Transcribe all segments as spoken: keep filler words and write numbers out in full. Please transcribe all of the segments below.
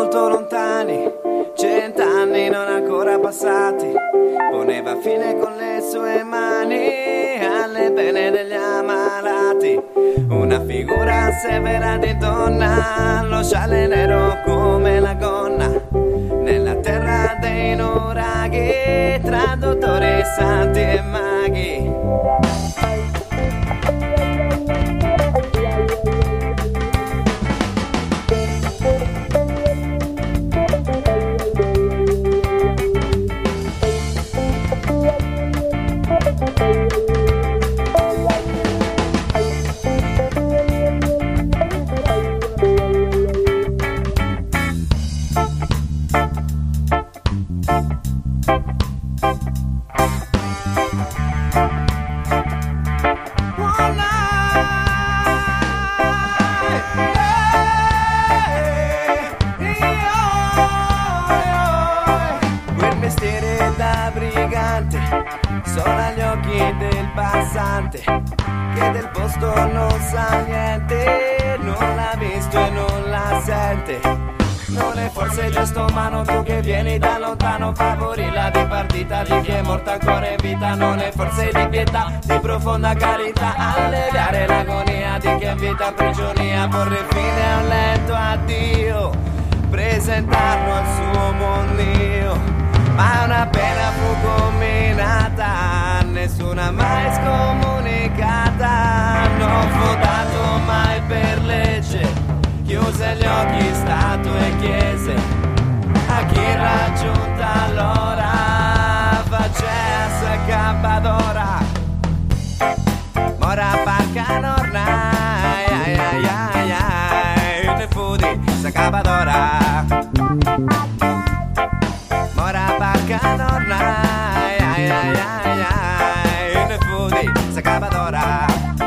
molto lontani, cent'anni non ancora passati, poneva fine con le sue mani alle pene degli ammalati. Una figura severa di donna, lo scialle nero come la gonna, nella terra dei nuraghi, tra dottori, santi e maghi. Solo agli occhi del passante che del posto non sa niente, non l'ha visto e non la sente. Non è forse gesto umano, tu che vieni da lontano, favori la dipartita di chi è morto ancora in vita. Non è forse di pietà, di profonda carità, alleviare l'agonia di chi è in vita prigionia, porre fine a un lento addio, presentarlo al suo buon Dio. Ma una pena fu combinata, nessuna mai scomunicata. Non fu dato mai per legge, chiuse gli occhi Stato e Chiese. A chi raggiunta l'ora, facesse capadora. Mora parca nornai, ai ai ai ai, ne fu di sa capadora. Mora barca nornai, ai ai ai ai, ne fu di sa capadora.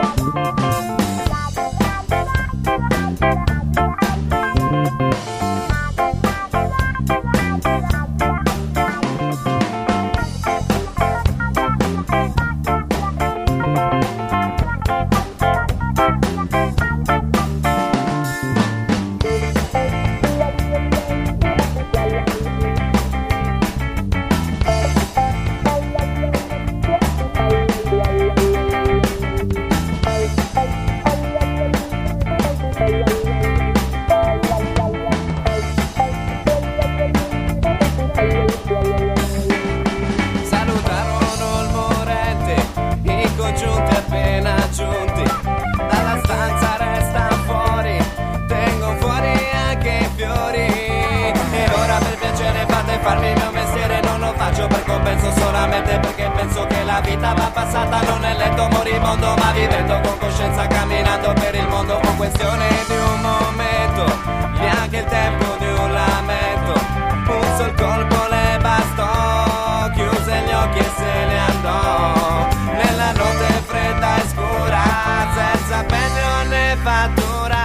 Farmi il mio mestiere non lo faccio per compenso, solamente perché penso che la vita va passata non nel letto moribondo, ma vivendo con coscienza, camminando per il mondo. Con questione di un momento, neanche il tempo di un lamento, un sol colpo le bastò, chiuse gli occhi e se ne andò nella notte fredda e scura, senza pegno né fattura.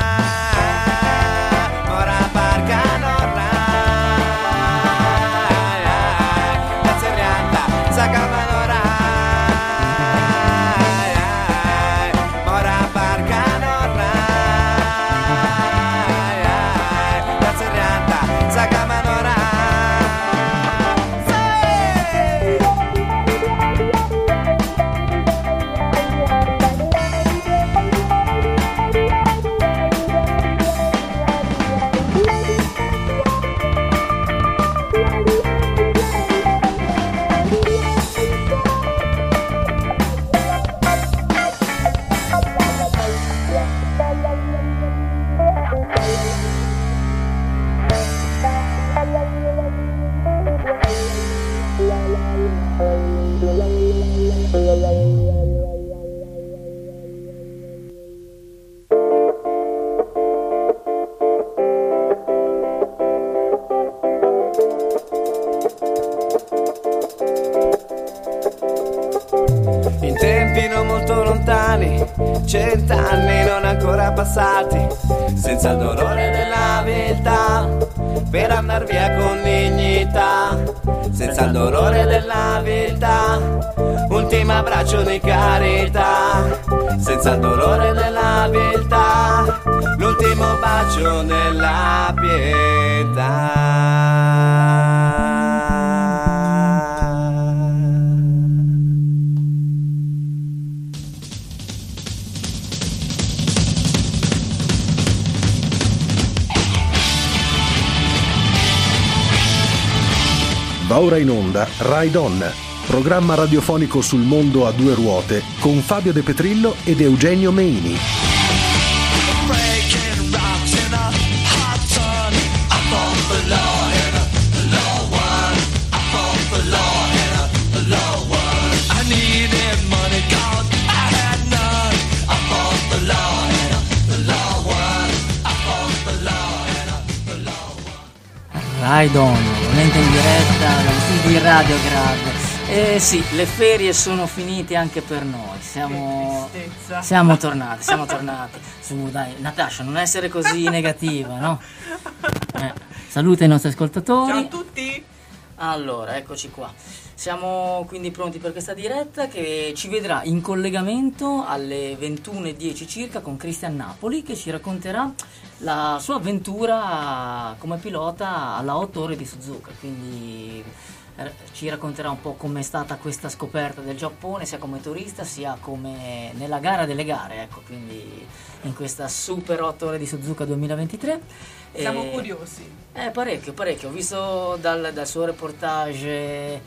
Ora barca nornai, sa capadora, ora barca nornai, la serrata, sa capadora. In tempi non molto lontani, cent'anni non ancora passati, senza il dolore della viltà, per andar via con dignità, senza il dolore della viltà, ultimo abbraccio di carità, senza il dolore della viltà, l'ultimo bacio della pietà. Va ora in onda Ride On, programma radiofonico sul mondo a due ruote con Fabio De Petrillo ed Eugenio Meini. Ride On, ovviamente in diretta dagli studi di Radiograd. Eh sì, le ferie sono finite anche per noi. Siamo, siamo tornati, siamo tornati. Su, dai, Natascia, non essere così negativa, no? Eh, saluta i nostri ascoltatori. Ciao a tutti. Allora, eccoci qua. Siamo quindi pronti per questa diretta che ci vedrà in collegamento alle ventuno e dieci circa con Cristian Napoli, che ci racconterà la sua avventura come pilota alla otto ore di Suzuka. Quindi eh, ci racconterà un po' com'è stata questa scoperta del Giappone, sia come turista sia come nella gara delle gare, ecco, quindi in questa super otto ore di Suzuka duemilaventitré. Siamo eh, curiosi. Eh, parecchio, parecchio. Ho visto dal, dal suo reportage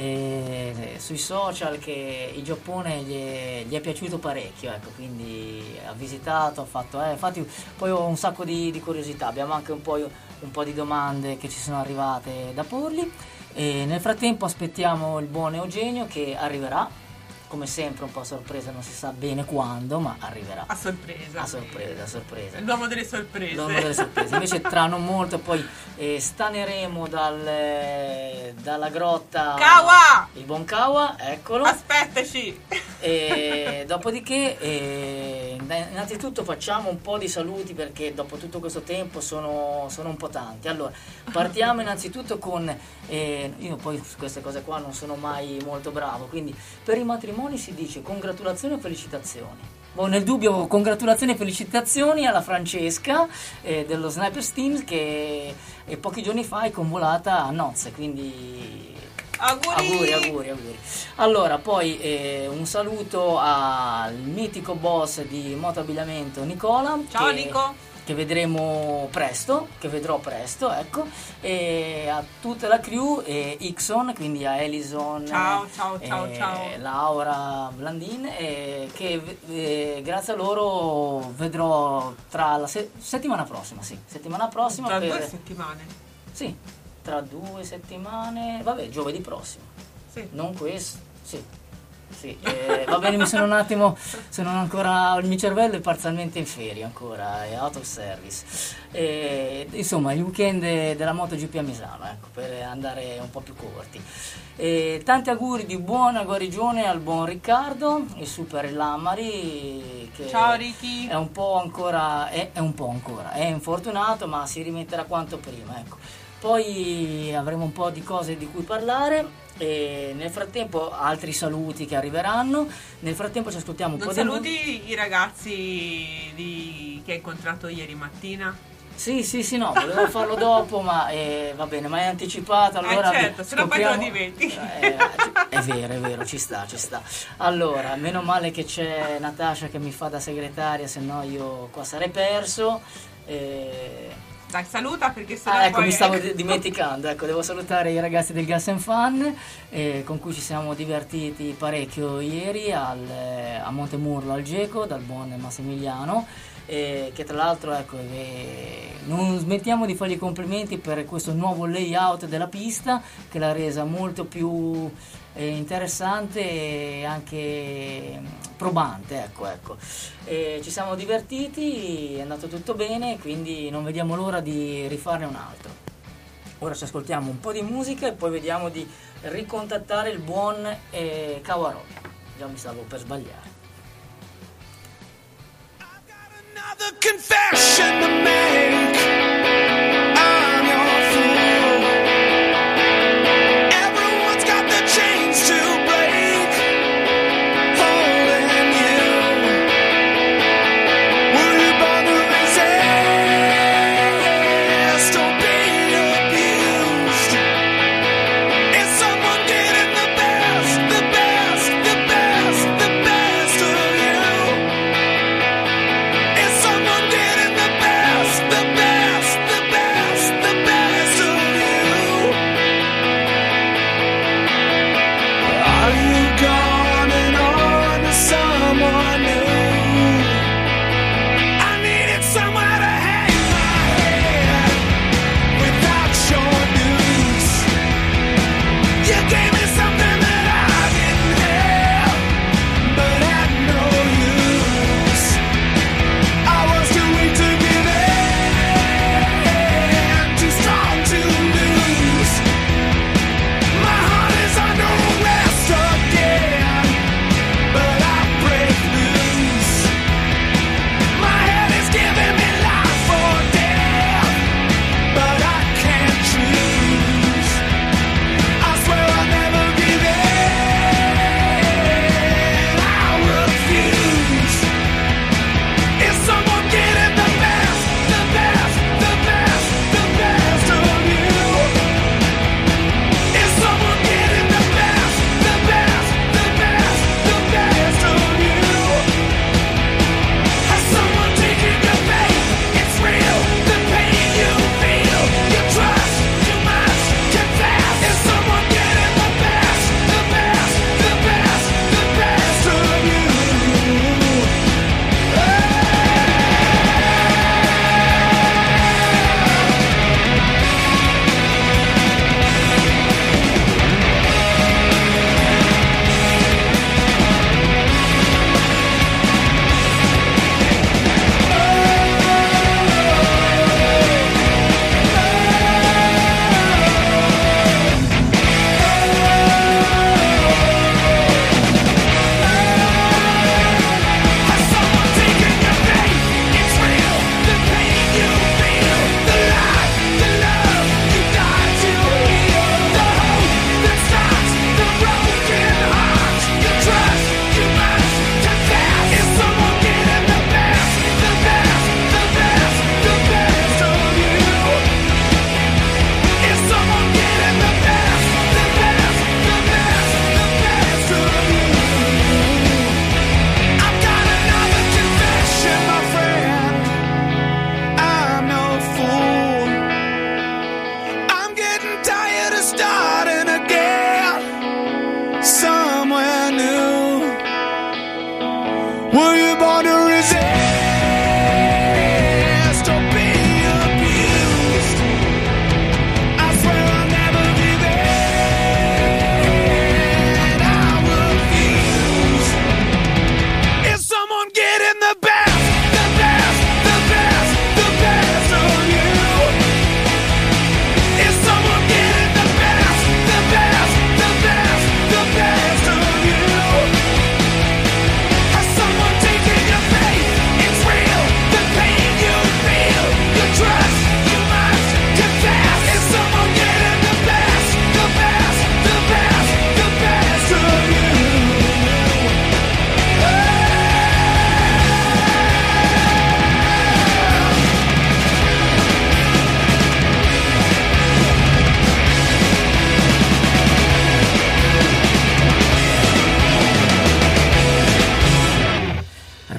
eh, sui social che il Giappone gli è, gli è piaciuto parecchio, ecco, quindi ha visitato, ha fatto, eh, infatti poi ho un sacco di, di curiosità, abbiamo anche un po', un po' di domande che ci sono arrivate da porgli e nel frattempo aspettiamo il buon Eugenio che arriverà. Come sempre un po' a sorpresa, non si sa bene quando, ma arriverà. A sorpresa. A sorpresa, a sorpresa. L'uomo delle sorprese. L'uomo delle sorprese. Invece tra non molto poi eh, staneremo dal, eh, dalla grotta... Kawa! Il buon Kawa, eccolo. Aspettaci! E dopodiché, eh, innanzitutto facciamo un po' di saluti perché dopo tutto questo tempo sono, sono un po' tanti. Allora, partiamo innanzitutto con... Eh, io poi su queste cose qua non sono mai molto bravo, quindi per i matrimoni si dice congratulazioni o felicitazioni. Boh, nel dubbio congratulazioni e felicitazioni alla Francesca eh, dello Sniper Steam che eh, pochi giorni fa è convolata a nozze, quindi auguri auguri auguri, auguri. Allora poi eh, un saluto al mitico boss di motoabbigliamento Nicola. Ciao che, Nico, che vedremo presto, che vedrò presto, ecco, e a tutta la crew, e Ixon, quindi a Elison, ciao ciao ciao e ciao, Laura Blandin, e che eh, grazie a loro vedrò tra la se- settimana prossima, sì, settimana prossima. Tra per, due settimane. Sì, tra due settimane, vabbè, giovedì prossimo. Sì. Non questo, sì. Sì, eh, va bene, mi sono un attimo, sono ancora, il mio cervello è parzialmente in ferie ancora, è out of service. E, insomma, il weekend della MotoGP a Misano, ecco, per andare un po' più corti. E, tanti auguri di buona guarigione al buon Riccardo, il super Lammari, che ciao Ricky, è un po' ancora, è, è un po' ancora, è infortunato, ma si rimetterà quanto prima, ecco. Poi avremo un po' di cose di cui parlare. E nel frattempo altri saluti che arriveranno. Nel frattempo ci ascoltiamo un non po' saluti di... i ragazzi di... che hai incontrato ieri mattina? Sì, sì, sì, no, volevo farlo dopo, ma eh, va bene, ma è anticipato, allora... Eh certo, se no poi te lo dimentichi. Eh, è vero, è vero, ci sta, ci sta. Allora, meno male che c'è Natascia che mi fa da segretaria, se no io qua sarei perso. Eh... Dai, saluta perché sennò ah, ecco, poi... mi stavo dimenticando, ecco, devo salutare i ragazzi del Gas and Fun eh, con cui ci siamo divertiti parecchio ieri al, a Montemurlo al Geco dal buon Massimiliano, eh, che tra l'altro, ecco, eh, non smettiamo di fargli complimenti per questo nuovo layout della pista che l'ha resa molto più eh, interessante e anche probante, ecco, ecco. E ci siamo divertiti, è andato tutto bene, quindi non vediamo l'ora di rifarne un altro. Ora ci ascoltiamo un po' di musica e poi vediamo di ricontattare il buon eh, Kawaroli. Già mi stavo per sbagliare. I've got another confession to make. I'm your fool. Everyone's got the chains to break. Holding you. Will you bother resist? Don't be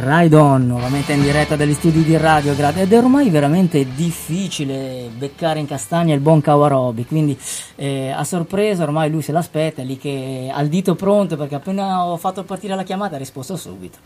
Ride On, nuovamente in diretta dagli studi di Radio Grad, ed è ormai veramente difficile beccare in castagna il buon Kawarobi, quindi eh, a sorpresa ormai lui se l'aspetta, è lì che ha il dito pronto, perché appena ho fatto partire la chiamata ha risposto subito.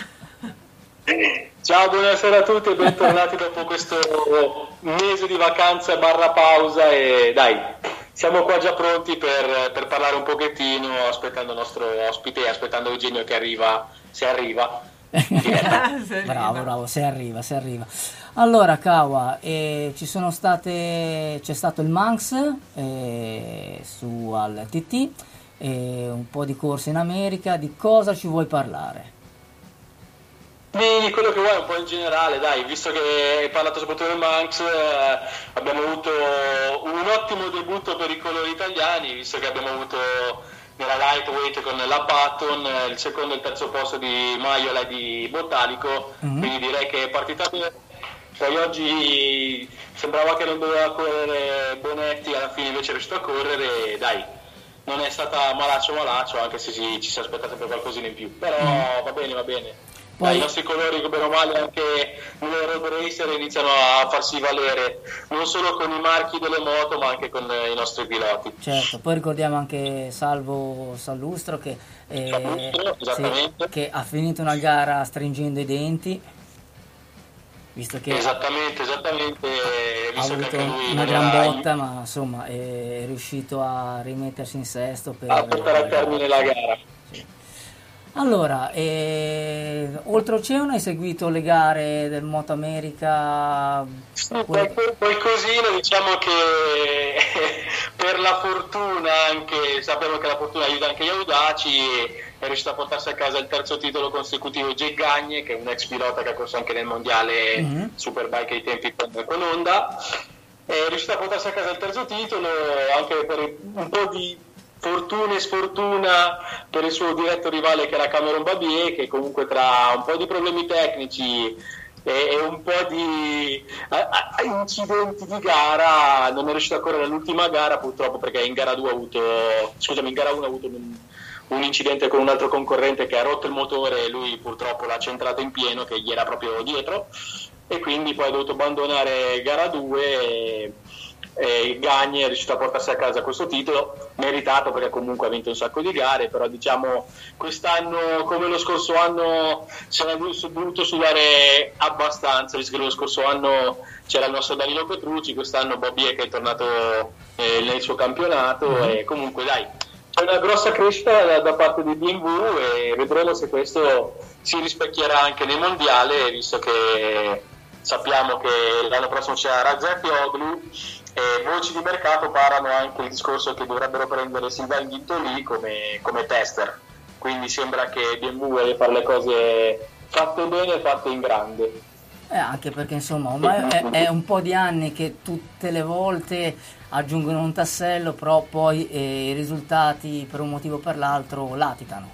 Ciao, buonasera a tutti e bentornati dopo questo mese di vacanza barra pausa, e dai, siamo qua già pronti per, per parlare un pochettino, aspettando il nostro ospite e aspettando Eugenio che arriva, se arriva. bravo, bravo, se arriva, se arriva. Allora, Kawa, eh, ci sono state, c'è stato il Manx eh, su al T T, eh, un po' di corse in America, di cosa ci vuoi parlare? Di quello che vuoi, un po' in generale, dai, visto che hai parlato soprattutto del Manx, eh, abbiamo avuto un ottimo debutto per i colori italiani, visto che abbiamo avuto nella lightweight con la Button il secondo e il terzo posto di Maiola e di Botanico, mm-hmm. quindi direi che è partita bene. Poi oggi sembrava che non doveva correre Bonetti, alla fine invece è riuscito a correre, dai, non è stata malaccio malaccio, anche se si, ci si aspetta sempre qualcosina in più, però mm. va bene, va bene. Poi... Dai, i nostri colori, bene o male, anche nelle road racer iniziano a farsi valere non solo con i marchi delle moto ma anche con i nostri piloti. Certo, poi ricordiamo anche Salvo Sallustro che, eh, Sallustro, esattamente. Sì, che ha finito una gara stringendo i denti, visto che esattamente, esattamente, visto ha avuto che lui una gran era... botta, ma insomma è riuscito a rimettersi in sesto per a portare a termine la gara. Allora, eh, oltreoceano hai seguito le gare del Moto America? Sì, quel, qualcosina, diciamo che per la fortuna, anche sappiamo che la fortuna aiuta anche gli audaci, è riuscito a portarsi a casa il terzo titolo consecutivo Jay Gagne, che è un ex pilota che ha corso anche nel mondiale mm-hmm. Superbike ai tempi con, con Honda, è riuscito a portarsi a casa il terzo titolo anche per un po' di fortuna e sfortuna per il suo diretto rivale che era Cameron Babier, che comunque tra un po' di problemi tecnici e, e un po' di a, a, incidenti di gara non è riuscito a correre l'ultima gara, purtroppo, perché in gara due ha avuto scusami in gara uno ha avuto un, un incidente con un altro concorrente che ha rotto il motore e lui purtroppo l'ha centrato in pieno, che gli era proprio dietro, e quindi poi ha dovuto abbandonare gara due e, e il Gagne è riuscito a portarsi a casa questo titolo, meritato perché comunque ha vinto un sacco di gare, però diciamo quest'anno come lo scorso anno se ne è dovuto sudare abbastanza, visto che lo scorso anno c'era il nostro Danilo Petrucci, quest'anno Bobby che è tornato eh, nel suo campionato mm-hmm. e comunque dai, c'è una grossa crescita da, da parte di B M W e vedremo se questo si rispecchierà anche nel mondiale, visto che sappiamo che l'anno prossimo c'è Razzafioglu. E voci di mercato parlano anche il discorso che dovrebbero prendere Sylvain Guintoli come, come tester, quindi sembra che B M W fare le cose fatte bene e fatte in grande. Eh, anche perché insomma ormai è, è un po' di anni che tutte le volte aggiungono un tassello, però poi eh, i risultati per un motivo o per l'altro latitano.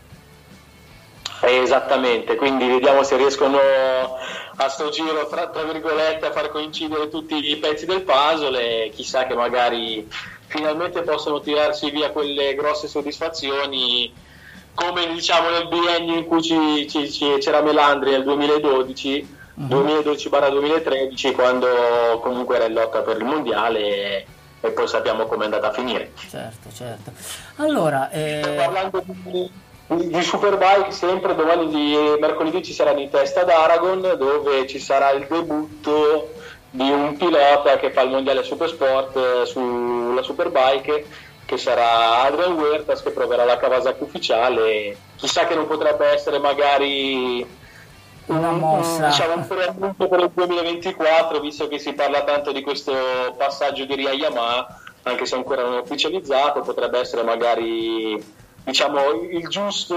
Esattamente, quindi vediamo se riescono a sto giro tra, tra virgolette a far coincidere tutti i pezzi del puzzle e chissà che magari finalmente possono tirarsi via quelle grosse soddisfazioni come diciamo nel biennio in cui ci, ci, ci, c'era Melandri nel duemiladodici uh-huh. duemiladodici duemilatredici, quando comunque era in lotta per il mondiale e, e poi sappiamo com'è andata a finire. Certo, certo. Allora, eh... parlando di di Superbike, sempre domani di mercoledì ci saranno i test ad Aragon, dove ci sarà il debutto di un pilota che fa il mondiale Supersport sulla Superbike, che sarà Adrian Huertas, che proverà la Kawasaki ufficiale. Chissà che non potrebbe essere magari una mossa, un, diciamo, un preannuncio per il duemilaventiquattro, visto che si parla tanto di questo passaggio di Ria Yamaha, anche se ancora non è ufficializzato, potrebbe essere magari diciamo il giusto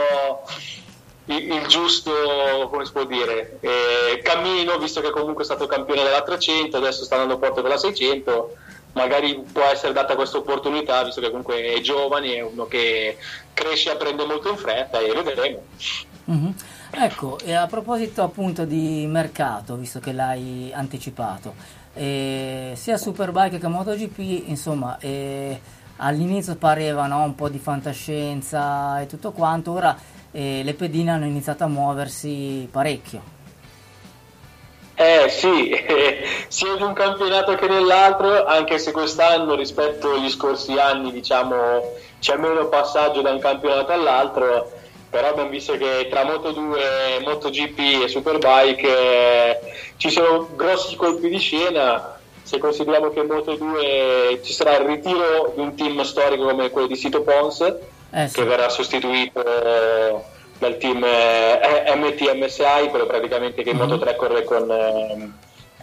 il, il giusto come si può dire eh, cammino, visto che comunque è stato campione della trecento, adesso sta andando forte per la seicento, magari può essere data questa opportunità, visto che comunque è giovane, è uno che cresce e apprende molto in fretta, e vedremo. Mm-hmm. Ecco, e a proposito appunto di mercato, visto che l'hai anticipato, eh, sia Superbike che MotoGP, insomma, eh, all'inizio pareva, no, un po' di fantascienza e tutto quanto, ora e le pedine hanno iniziato a muoversi parecchio. Eh sì, sia in un campionato che nell'altro, anche se quest'anno rispetto agli scorsi anni, diciamo, c'è meno passaggio da un campionato all'altro, però abbiamo visto che tra Moto due, MotoGP e Superbike eh, ci sono grossi colpi di scena. Se consideriamo che in Moto due ci sarà il ritiro di un team storico come quello di Sito Pons, eh sì. che verrà sostituito dal team eh, M T M S I, quello praticamente che in mm-hmm. Moto tre corre con eh,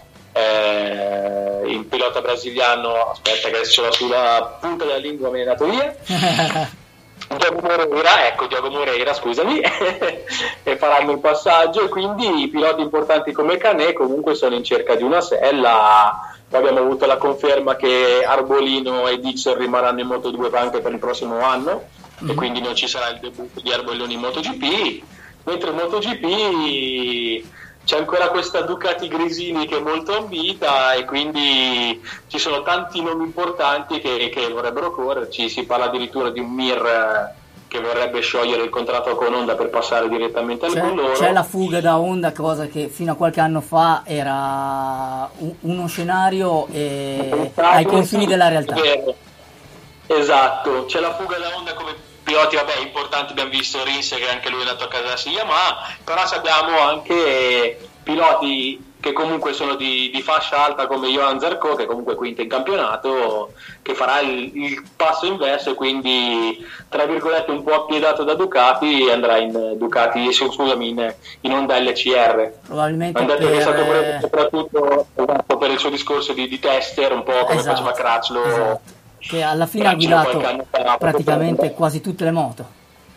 eh, il pilota brasiliano, aspetta che adesso ce l'ho sulla punta della lingua, me ne è andato via. Diogo Moreira, ecco Diogo Moreira, scusami, e faranno il passaggio, e quindi i piloti importanti come Canet comunque sono in cerca di una sella. Poi abbiamo avuto la conferma che Arbolino e Dixon rimarranno in Moto due anche per il prossimo anno, mm-hmm. e quindi non ci sarà il debutto di Arbolino in MotoGP, mentre in MotoGP c'è ancora questa Ducati Gresini che è molto ambita, e quindi ci sono tanti nomi importanti che, che vorrebbero correrci. Si parla addirittura di un Mir che vorrebbe sciogliere il contratto con Honda per passare direttamente al con loro. C'è la fuga da Honda, cosa che fino a qualche anno fa era un, uno scenario eh, ai confini della realtà. Esatto, c'è la fuga da Honda come piloti, vabbè, importanti. Abbiamo visto Rins che anche lui è andato a casa Yamaha, però abbiamo anche piloti che comunque sono di, di fascia alta come Johan Zarco, che comunque quinto in campionato, che farà il, il passo inverso, e quindi tra virgolette un po' appiedato da Ducati, e andrà in Ducati, scusami, in, in Honda L C R. Probabilmente hanno detto per... che è stato preso soprattutto per il suo discorso di, di tester, un po' come esatto, faceva Crutchlow, esatto. che alla fine ha guidato praticamente quasi tutte le moto.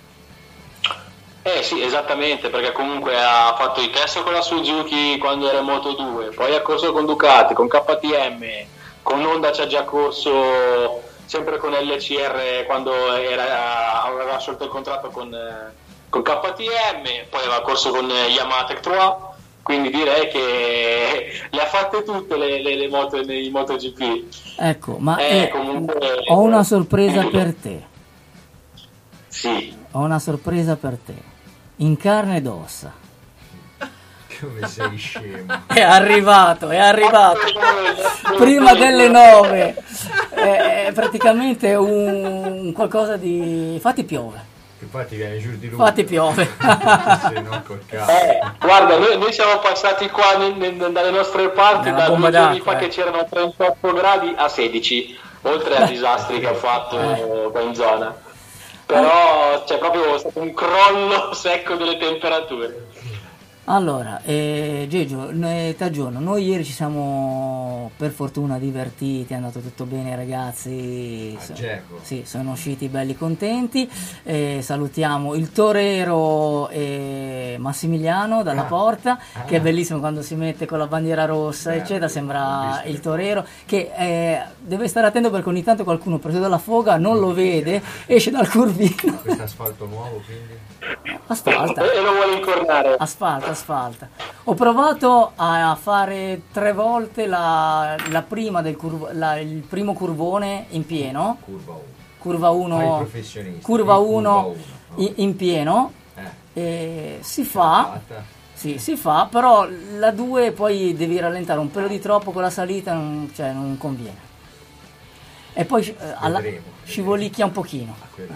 Eh sì, esattamente, perché comunque ha fatto i test con la Suzuki quando era in Moto due, poi ha corso con Ducati, con K T M, con Honda c'ha già corso sempre con L C R quando era, aveva scelto il contratto con, con K T M, poi aveva corso con Yamaha Tech tre, quindi direi che le ha fatte tutte le, le, le moto nei MotoGP. Ecco, ma eh, eh, comunque, ho una sorpresa per te. Sì. Ho una sorpresa per te. In carne ed ossa. Come sei scemo. È arrivato, è arrivato. Prima delle nove. È praticamente un qualcosa di... Fatti piove. Infatti viene giù di lui. Fatti piove. Se non col cazzo. Eh, guarda, noi, noi siamo passati qua nel, nel, dalle nostre parti Nella da due giorni fa eh. che c'erano trentotto gradi a sedici, oltre ai disastri che ha fatto qua in zona. Però c'è proprio stato un crollo secco delle temperature. Allora, eh, Gegio, eh, Tagione, noi ieri ci siamo per fortuna divertiti, è andato tutto bene, ragazzi. So, sì, sono usciti belli contenti. Eh, salutiamo il torero eh, Massimiliano dalla ah. porta, ah. che è bellissimo quando si mette con la bandiera rossa, eh, eccetera, sembra il torero, che eh, deve stare attento perché ogni tanto qualcuno preso dalla foga non lo vede, esce dal curvino. Questo asfalto nuovo, quindi? Asfalta. E lo vuole incornare. Asfalta, asfalta. Ho provato a fare tre volte la, la prima del curvo, la, il primo curvone in pieno. Curva uno. Curva uno. Curva uno in, in pieno. Eh. E si fa. Sì, si fa, però la due poi devi rallentare un pelo di troppo con la salita, non, cioè non conviene. E poi eh, alla, vedremo, scivolicchia un pochino.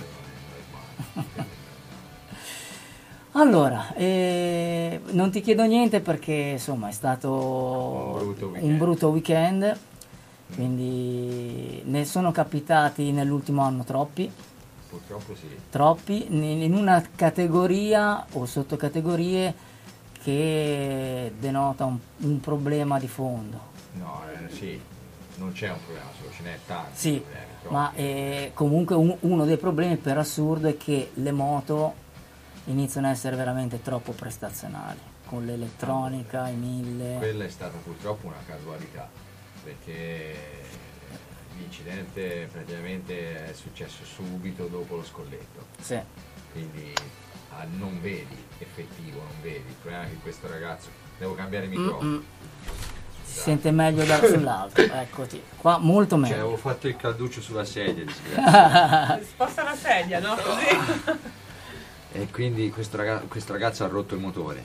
Allora, eh, non ti chiedo niente perché insomma è stato un brutto weekend, un brutto weekend, quindi ne sono capitati nell'ultimo anno troppi. Purtroppo sì. Troppi, in una categoria o sottocategorie che denota un, un problema di fondo. No, eh, sì, non c'è un problema, solo ce n'è tanti. Sì, problemi, ma eh, comunque un, uno dei problemi per assurdo è che le moto iniziano a essere veramente troppo prestazionali, con l'elettronica, i mille. Quella è stata purtroppo una casualità, perché l'incidente praticamente è successo subito dopo lo scolletto. Sì. Quindi ah, non vedi, effettivo, non vedi. Il problema è che questo ragazzo, devo cambiare il microfono. Mm-mm. Si sente meglio da sull'alto, eccoti, qua molto meglio. Cioè, avevo fatto il calduccio sulla sedia, disgraziato. Sposta la sedia, no? Così. E quindi questo ragazzo, questo ragazzo ha rotto il motore,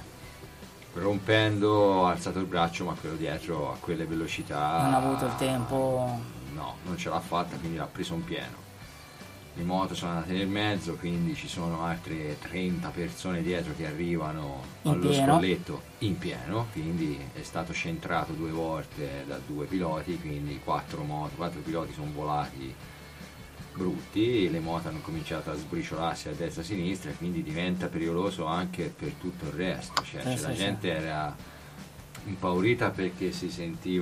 rompendo, ha alzato il braccio, ma quello dietro a quelle velocità non ha avuto il tempo, no, non ce l'ha fatta, quindi l'ha preso in pieno. Le moto sono andate nel mezzo, quindi ci sono altre trenta persone dietro che arrivano in allo pieno. scolletto in pieno, quindi è stato centrato due volte da due piloti, quindi quattro moto, quattro piloti sono volati brutti, le moto hanno cominciato a sbriciolarsi a destra e a sinistra, quindi diventa pericoloso anche per tutto il resto, cioè, Sì, cioè sì, la sì. gente era impaurita perché si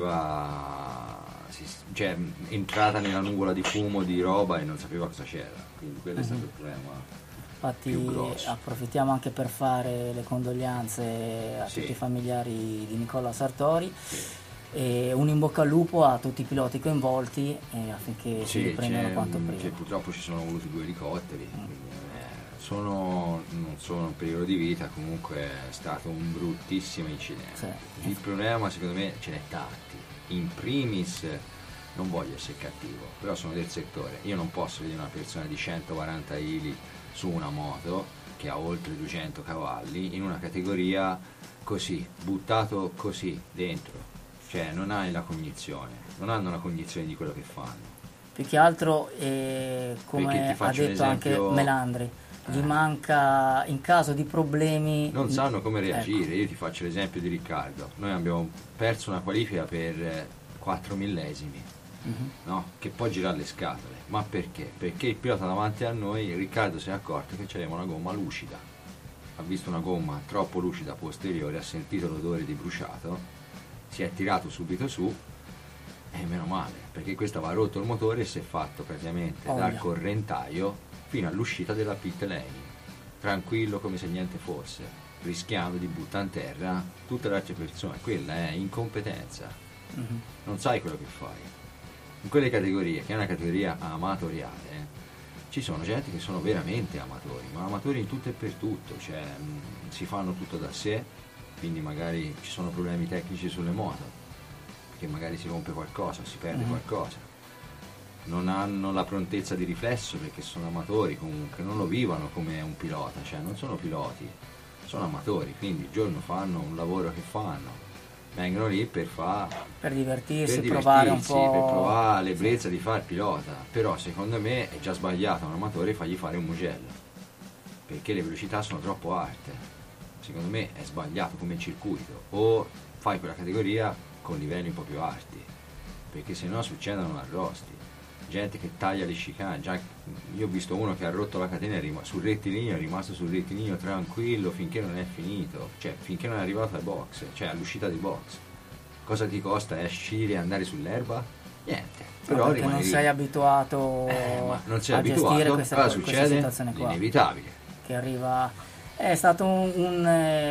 sentiva si, cioè, entrata nella nuvola di fumo, di roba, e non sapeva cosa c'era, quindi quello è stato il problema Infatti più grosso. approfittiamo anche per fare le condoglianze a Sì. tutti i familiari di Nicola Sartori, Sì. e un in bocca al lupo a tutti i piloti coinvolti, eh, affinché si Sì, riprendano c'è, quanto mm, prima. c'è- purtroppo ci sono voluti due elicotteri, quindi, eh, sono, non sono un periodo di vita, comunque è stato un bruttissimo incidente. Sì. Il problema secondo me ce n'è tanti, in primis non voglio essere cattivo, però sono del settore, io non posso vedere una persona di centoquaranta chili su una moto che ha oltre duecento cavalli in una categoria così, buttato così dentro, cioè non hai la cognizione, non hanno la cognizione di quello che fanno. Più che altro, eh, Perché come ti ha faccio un detto anche esempio- Melandri, gli Eh. manca, in caso di problemi, Non sanno come ecco. reagire. Io ti faccio l'esempio di Riccardo, noi abbiamo perso una qualifica per eh, quattro millesimi, Mhm. no? Che può girare le scatole, ma perché? Perché il pilota davanti a noi, Riccardo, si è accorto che c'aveva una gomma lucida, ha visto una gomma troppo lucida posteriore, ha sentito l'odore di bruciato, si è tirato subito su, e meno male, perché questo aveva rotto il motore e si è fatto praticamente Olio. dal correntaio fino all'uscita della pit lane, tranquillo come se niente fosse, rischiando di buttare in terra tutte le altre persone. Quella è incompetenza, Mhm. non sai quello che fai. In quelle categorie, che è una categoria amatoriale, ci sono gente che sono veramente amatori, ma amatori in tutto e per tutto, cioè mh, si fanno tutto da sé, quindi magari ci sono problemi tecnici sulle moto, perché magari si rompe qualcosa, si perde Mhm. qualcosa, non hanno la prontezza di riflesso perché sono amatori comunque, non lo vivono come un pilota, cioè non sono piloti, sono amatori, quindi il giorno fanno un lavoro che fanno, vengono lì per fare per divertirsi, per provare un divertirsi, po', per provare l'ebbrezza di fare il pilota, però secondo me è già sbagliato a un amatore fargli fare un mugello, perché le velocità sono troppo alte, secondo me è sbagliato come circuito, o fai quella categoria con livelli un po' più alti, perché se no succedono arrosti, gente che taglia le chicane, già, io ho visto uno che ha rotto la catena, è rim- sul rettilineo, è rimasto sul rettilineo tranquillo finché non è finito, cioè finché non è arrivato ai box, cioè all'uscita dei box. Cosa ti costa uscire e andare sull'erba? Niente, però perché rimani non lì. sei abituato Eh, ma non sei a gestire abituato, questa, cosa questa succede? situazione qua, L'inevitabile. che arriva, è stato un, un,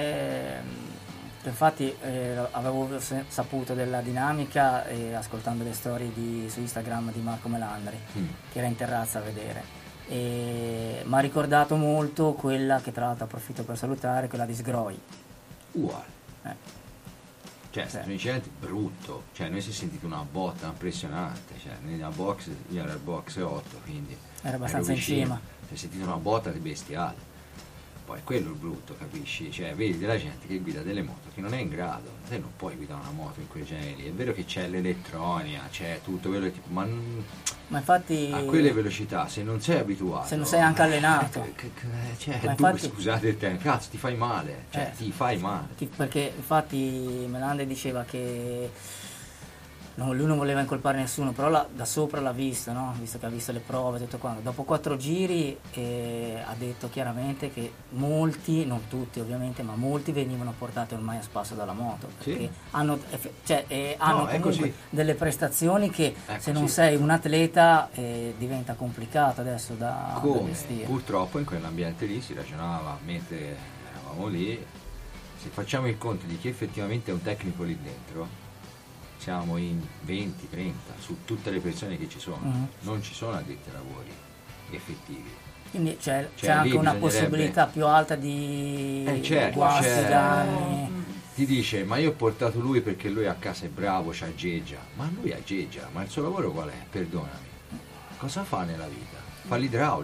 eh, infatti eh, avevo se- saputo della dinamica, eh, ascoltando le storie di, su Instagram di Marco Melandri, Mm. che era in terrazza a vedere, e mi ha ricordato molto quella che, tra l'altro, approfitto per salutare, quella di Sgroi. Uguale. Eh. Cioè, è stato un incidente brutto, cioè noi si è sentito una botta impressionante, cioè nella box, io ero al box otto, quindi Era abbastanza ero vicino, in cima. si è sentito una botta di bestiale. Poi quello è il brutto, capisci? Cioè vedi della gente che guida delle moto che non è in grado, te non puoi guidare una moto in quei generi lì. È vero che c'è l'elettronica, c'è tutto quello che, ma non- Ma infatti, a quelle velocità, se non sei abituato, se non sei anche allenato, eh, che- che- cioè, Ma tu, infatti- scusate il termine, cazzo, ti fai male, cioè Eh. ti fai male. Ti- perché infatti Melandri diceva che no, lui non voleva incolpare nessuno, però la- da sopra l'ha visto, no? Visto che ha visto le prove e tutto quanto. Dopo quattro giri eh, ha detto chiaramente che molti, non tutti ovviamente, ma molti venivano portati ormai a spasso dalla moto, perché Sì. hanno, eff- cioè, eh, hanno è comunque così. delle prestazioni che È se così. non sei un atleta eh, diventa complicato adesso da, da Come gestire. purtroppo in quell'ambiente lì si ragionava mentre eravamo lì, se facciamo il conto di chi effettivamente è un tecnico lì dentro, siamo in venti trenta su tutte le persone che ci sono, Mhm. non ci sono addetti ai lavori effettivi. Quindi c'è, Cioè, c'è anche lì una bisognerebbe- possibilità più alta di Eh, certo, guasti, c'è- danni. Ti dice ma io ho portato lui perché lui a casa è bravo, c'ha aggeggia, ma lui aggeggia, ma il suo lavoro qual è? Perdonami, cosa fa nella vita? Fa l'idraulico,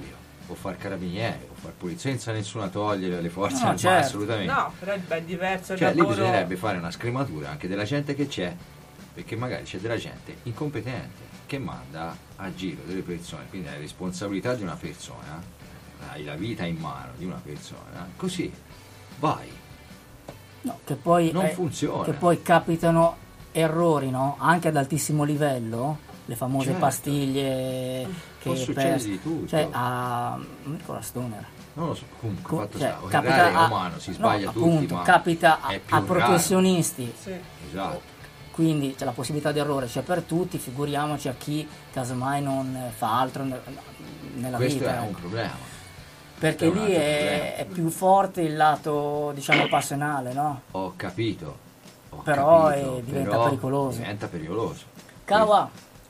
può far carabiniere, può far polizia senza nessuna togliere le forze No, armate, certo. assolutamente. No, però è ben diverso il Cioè lì lavoro. bisognerebbe fare una scrematura anche della gente che c'è, perché magari c'è della gente incompetente che manda a giro delle persone, quindi la responsabilità di una persona, hai la vita in mano di una persona, così vai. No, che poi, Non eh, funziona. che poi capitano errori, no? Anche ad altissimo livello, le famose Certo. pastiglie Può che succedere per- di tutto. cioè a non dico la Stoner. Non lo so, comunque Co- fatto cioè, sta, capita errare è a- umano, si no, sbaglia tutti, appunto, ma capita a, è più a raro. professionisti, Sì. Esatto. quindi c'è la possibilità di errore, c'è per tutti, figuriamoci a chi casomai non eh, fa altro ne- nella Questo vita. è un ecco. problema. Perché è un lì altro è, problema. è più forte il lato, diciamo, passionale, no? Ho capito. Ho Però, capito, eh, diventa però pericoloso. Diventa pericoloso. Kawa,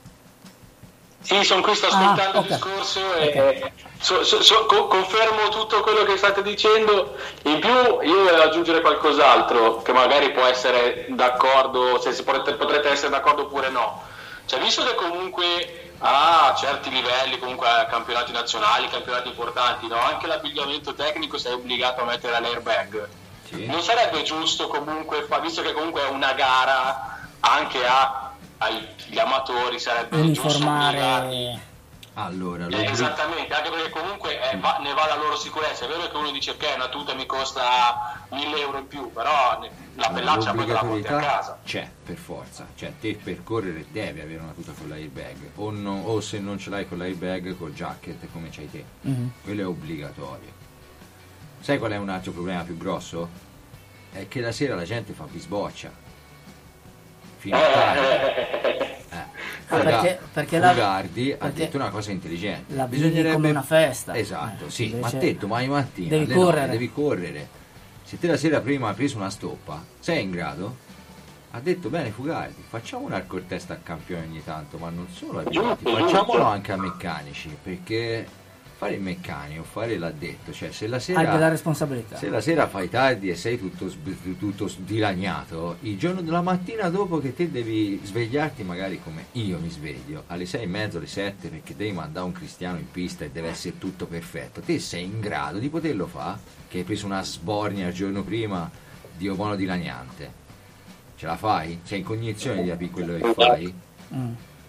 Sì, sono qui, sto Ah, ascoltando ok. il discorso e so- so- so- co- confermo tutto quello che state dicendo. In più io volevo aggiungere qualcos'altro che magari può essere d'accordo, se si potrete, potrete essere d'accordo oppure no. Cioè, visto che comunque a certi livelli, comunque a campionati nazionali, campionati importanti, no? Anche l'abbigliamento tecnico sei obbligato a mettere l'airbag. Sì. Non sarebbe giusto comunque, fa- visto che comunque è una gara anche a agli amatori, sarebbe giusto obbligarli. uniformare. Allora, Eh, l'obbligo- esattamente, anche perché comunque eh, va- ne va la loro sicurezza. È vero che uno dice ok, una tuta mi costa mille euro in più, però ne- la pellaccia poi te la porti a casa. c'è per forza, cioè te per correre devi avere una tuta con l'airbag o, no- o se non ce l'hai con l'airbag col jacket come c'hai te, Mhm. quello è obbligatorio. Sai qual è un altro problema più grosso? È che la sera la gente fa bisboccia fino a tardi. Eh, Ah, perché- perché la- Fugardi ha perché detto una cosa intelligente. la vivi come una festa. Esatto, Eh, sì, ma invece te domani mattina devi alle nove correre. devi correre. Se te la sera prima hai preso una stoppa, sei in grado? Ha detto bene Fugardi, facciamo un alcortest a campione ogni tanto, ma non solo ai piloti, Giusto, facciamolo giusto. anche a meccanici, perché fare il meccanico, fare l'addetto, cioè se la hai della sera responsabilità. se la sera fai tardi e sei tutto, sb- tutto dilaniato, il giorno della mattina dopo che te devi svegliarti magari come io mi sveglio, alle sei e mezzo, alle sette, perché devi mandare un cristiano in pista e deve essere tutto perfetto, te sei in grado di poterlo fare, che hai preso una sbornia il giorno prima, Dio buono dilaniante. Ce la fai? Sei in cognizione di capire quello che fai? Mm.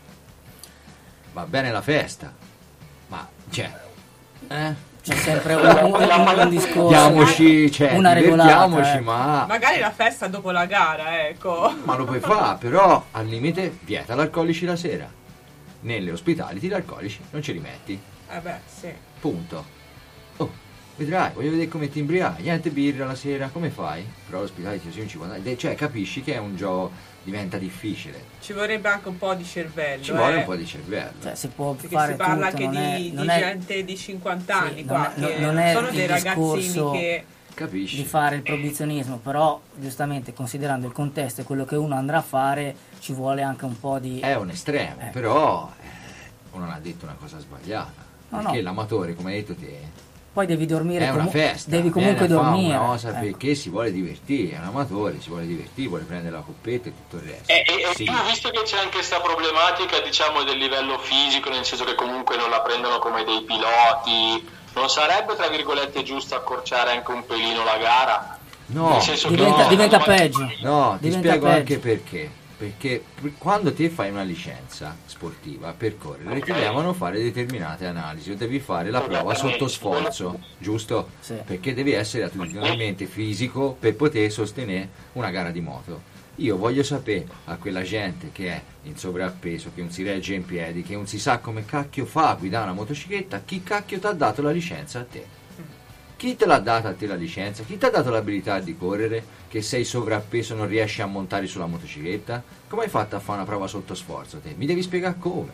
Va bene la festa, ma cioè... Eh? C'è sempre un, un, un, un discorso, Diamoci, cioè, una regolata. divertiamoci, eh. ma... Magari la festa dopo la gara, ecco. Ma lo puoi fare, però al limite vieta l'alcolici la sera. Nelle ospitality l'alcolici non ce li metti. Eh beh, sì. Punto. Oh, vedrai, voglio vedere come ti imbriachi. Niente birra la sera, come fai? Però l'ospitality sono cinquanta. Cioè, capisci che è un gioco, diventa difficile. Ci vorrebbe anche un po' di cervello. Ci vuole eh. un po' di cervello. Cioè, si può Perché fare si parla tutto, anche non è, di, non di è gente di cinquanta anni Sì, qua, non è- che non è sono il dei ragazzini discorso che... Capisci? di fare il proibizionismo, però giustamente considerando il contesto e quello che uno andrà a fare ci vuole anche un po' di... È un estremo, Eh. però eh, uno non ha detto una cosa sbagliata. No, perché no. l'amatore, come hai detto te, Poi devi dormire è una comu- festa, devi comunque viene a fare dormire. una cosa ecco. perché si vuole divertire, è un amatore, si vuole divertire, vuole prendere la coppetta e tutto il resto. E, e- e Sì. più visto che c'è anche questa problematica, diciamo, del livello fisico, nel senso che comunque non la prendono come dei piloti, non sarebbe, tra virgolette, giusto accorciare anche un pelino la gara? No, Nel senso che Diventa, no, diventa ma- peggio. no, ti Diventa spiego peggio. anche perché. Perché pr- quando te fai una licenza sportiva per correre ti devono fare determinate analisi o devi fare la prova sotto sforzo, giusto? Sì. Perché devi essere attitudinalmente fisico per poter sostenere una gara di moto. Io voglio sapere a quella gente che è in sovrappeso, che non si regge in piedi, che non si sa come cacchio fa a guidare una motocicletta, chi cacchio ti ha dato la licenza a te? Chi te l'ha data a te la licenza? Chi ti ha dato l'abilità di correre? Che sei sovrappeso e non riesci a montare sulla motocicletta? Come hai fatto a fare una prova sotto sforzo te? Mi devi spiegare come.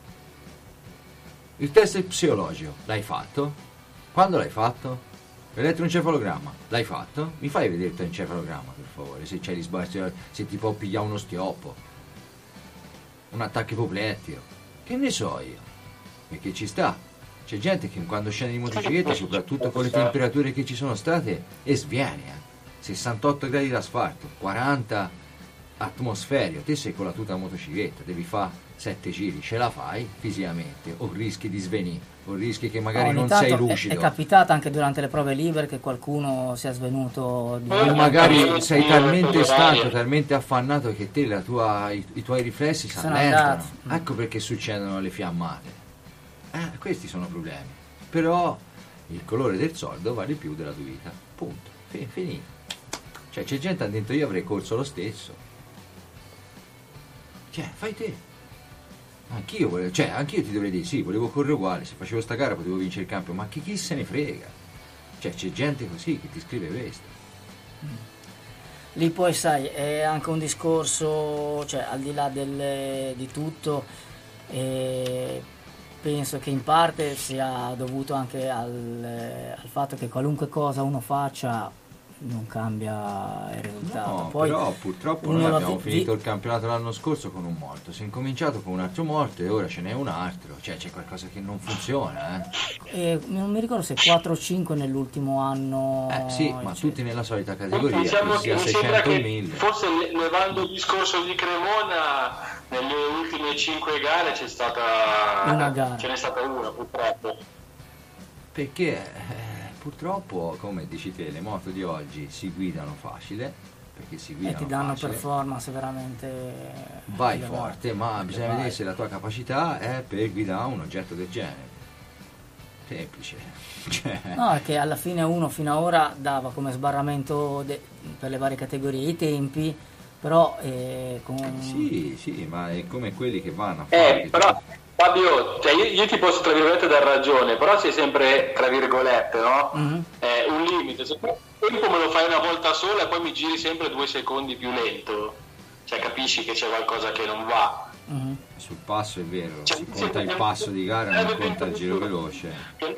Il test psicologico l'hai fatto? Quando l'hai fatto? L'elettroencefalogramma l'hai fatto? Mi fai vedere il tuo encefalogramma per favore, se c'è risbaglio, se ti può pigliare uno stioppo, un attacco ipoplettico, che ne so io, perché ci sta. C'è gente che quando scende in motocicletta, soprattutto con le temperature che ci sono state, e sviene, eh. sessantotto gradi d'asfalto, quaranta, atmosferico. Te sei con la tuta motocicletta, devi fare sette giri, ce la fai fisicamente o rischi di svenire, o rischi che magari Ogni non tanto sei è- lucido, È, capitato anche durante le prove libere che qualcuno sia svenuto di o magari sei talmente stanco, talmente affannato che te la tua, i, i tuoi riflessi si Sono allentano. andati. Ecco perché succedono le fiammate. Eh, questi sono problemi. Però il colore del soldo vale più della tua vita. Punto. Fin- finito. Cioè c'è gente che ha detto io avrei corso lo stesso. Cioè, fai te. Anch'io volevo, cioè, anch'io ti dovrei dire sì, volevo correre uguale, se facevo sta gara potevo vincere il campo, ma chi, chi se ne frega? Cioè c'è gente così che ti scrive questo. Lì poi sai, è anche un discorso, cioè al di là del, di tutto, eh, penso che in parte sia dovuto anche al, eh, al fatto che qualunque cosa uno faccia non cambia il risultato. No, Poi però purtroppo uno noi lo abbiamo vi- finito il campionato l'anno scorso con un morto, si è incominciato con un altro morto e ora ce n'è un altro, cioè c'è qualcosa che non funziona, eh? eh, non mi ricordo se quattro o cinque nell'ultimo anno. Eh sì, ma eccetera. tutti nella solita categoria, Diciamo che che sia mi sembra seicento o che mille. forse le- levando il discorso di Cremona nelle ultime cinque gare c'è stata Una gara. ce n'è stata una purtroppo. Perché eh, purtroppo, come dici te, le moto di oggi si guidano facile, perché si E guidano ti danno facile. performance veramente. Vai elevate. forte, ma bisogna Vai. vedere se la tua capacità è per guidare un oggetto del genere. Semplice. Cioè, No, è che alla fine uno fino ad ora dava come sbarramento de- per le varie categorie i tempi, però eh, con... sì, sì, ma è come quelli che vanno a fare. Eh, però Fabio, cioè io, io ti posso tra virgolette dar ragione, però c'è sempre tra virgolette, no? Mhm. Eh, un limite. Se tu il tempo me lo fai una volta sola e poi mi giri sempre due secondi più lento, cioè capisci che c'è qualcosa che non va. Mhm. Sul passo è vero, Cioè, si conta il passo di gara, non conta il giro veloce.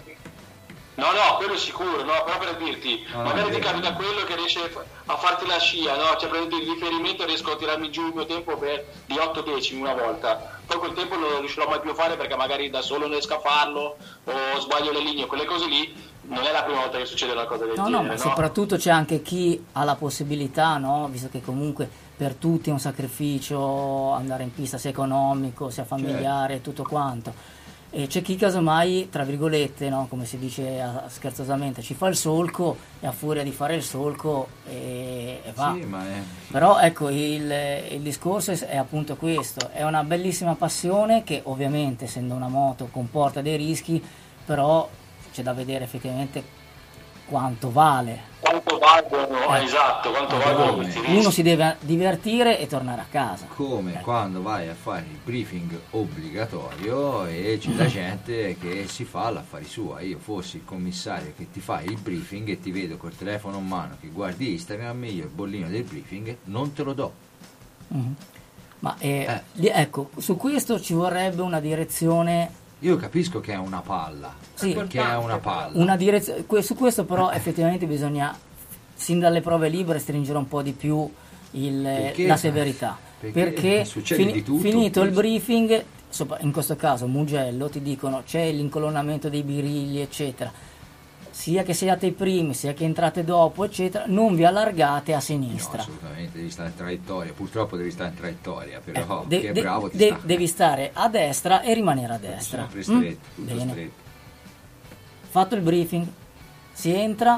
No, no, quello sicuro, no, però per dirti, No, no, magari è ti vero. capita quello che riesce a farti la scia, no? Cioè prendete il riferimento e riesco a tirarmi giù il mio tempo per, di otto decimi una volta, poi quel tempo non lo riuscirò mai più a fare perché magari da solo non riesco a farlo o sbaglio le linee, quelle cose lì, non è la prima volta che succede una cosa del No, no, genere, ma no? soprattutto c'è anche chi ha la possibilità, no? Visto che comunque per tutti è un sacrificio andare in pista, sia economico, sia familiare, tutto quanto. E c'è chi casomai, tra virgolette, no? Come si dice a- scherzosamente, ci fa il solco e a furia di fare il solco e, e va. Sì, ma è... Però ecco, il, il discorso è, è appunto questo, è una bellissima passione che ovviamente essendo una moto comporta dei rischi, però c'è da vedere effettivamente quanto vale. Quanto valgono, Eh. esatto, quanto Eh, valgono come? questi rischi. Uno si deve divertire e tornare a casa. come quando vai a fare il briefing obbligatorio e c'è la gente che si fa l'affari sua. Io fossi il commissario che ti fa il briefing e ti vedo col telefono in mano che guardi Instagram, io il bollino del briefing non te lo do. Mhm. Ma eh, Eh. lì- ecco, su questo ci vorrebbe una direzione. Io capisco che è una palla, Sì. che è una palla. Una direz- que- su questo però effettivamente bisogna, sin dalle prove libere, stringere un po' di più il- Perché? la severità. Perché Perché, succede di tutto, finito il questo. briefing, sopra- in questo caso Mugello, ti dicono c'è l'incolonnamento dei birilli, eccetera. Sia che siate i primi, sia che entrate dopo, eccetera, non vi allargate a No, sinistra. assolutamente, devi stare in traiettoria, purtroppo devi stare in traiettoria, però Ecco, de- chi è de- bravo ti de- sta. devi stare a destra e rimanere a destra. Sempre Mm? stretto, tutto Bene. stretto. Fatto il briefing, si entra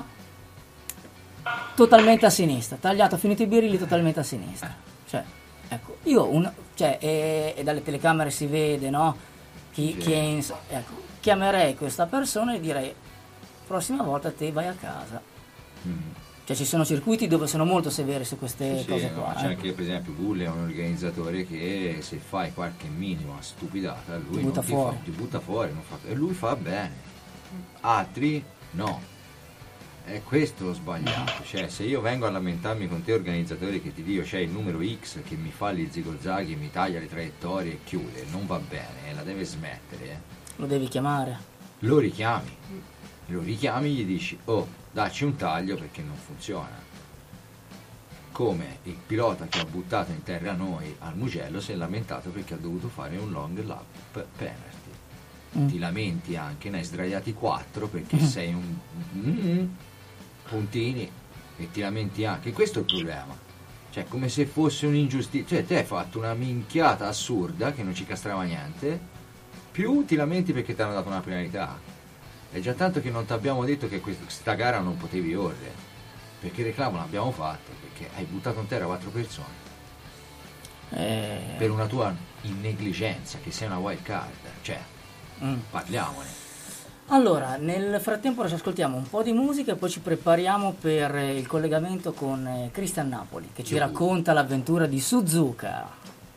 totalmente a sinistra, tagliato, finito i birilli, totalmente a sinistra. Cioè, ecco, io un, cioè, e, e dalle telecamere si vede, no? Chi, Sì. chi è in- ecco, chiamerei questa persona e direi prossima volta te vai a casa. Mm. Cioè ci sono circuiti dove sono molto severi su queste Sì, sì, cose no, qua. c'è eh. anche per esempio Bulle è un organizzatore che se fai qualche minima stupidata lui Ti butta non ti, fuori. fa, ti butta fuori non fa- e lui fa bene, altri no. È questo sbagliato, cioè se io vengo a lamentarmi con te organizzatori che ti dico c'è il numero X che mi fa gli zigozaghi, mi taglia le traiettorie e chiude, non va bene, la deve smettere, eh. Lo devi chiamare. Lo richiami, lo richiami e gli dici oh dacci un taglio perché non funziona. Come il pilota che ha buttato in terra noi al Mugello si è lamentato perché ha dovuto fare un long lap penalty. Mm. Ti lamenti anche, ne hai sdraiati quattro perché sei un mm, puntini e ti lamenti anche, questo è il problema. Cioè, come se fosse un'ingiustizia. Cioè, te hai fatto una minchiata assurda che non ci castrava niente, più ti lamenti perché ti hanno dato una penalità. È già tanto che non ti abbiamo detto che questa gara non potevi correre, perché il reclamo l'abbiamo fatto, perché hai buttato in terra quattro persone. Eh... Per una tua negligenza, che sei una wild card. Cioè, Mm. parliamone. Allora, nel frattempo ci ascoltiamo un po' di musica e poi ci prepariamo per eh, il collegamento con eh, Cristian Napoli, che ci Giù. racconta l'avventura di Suzuka.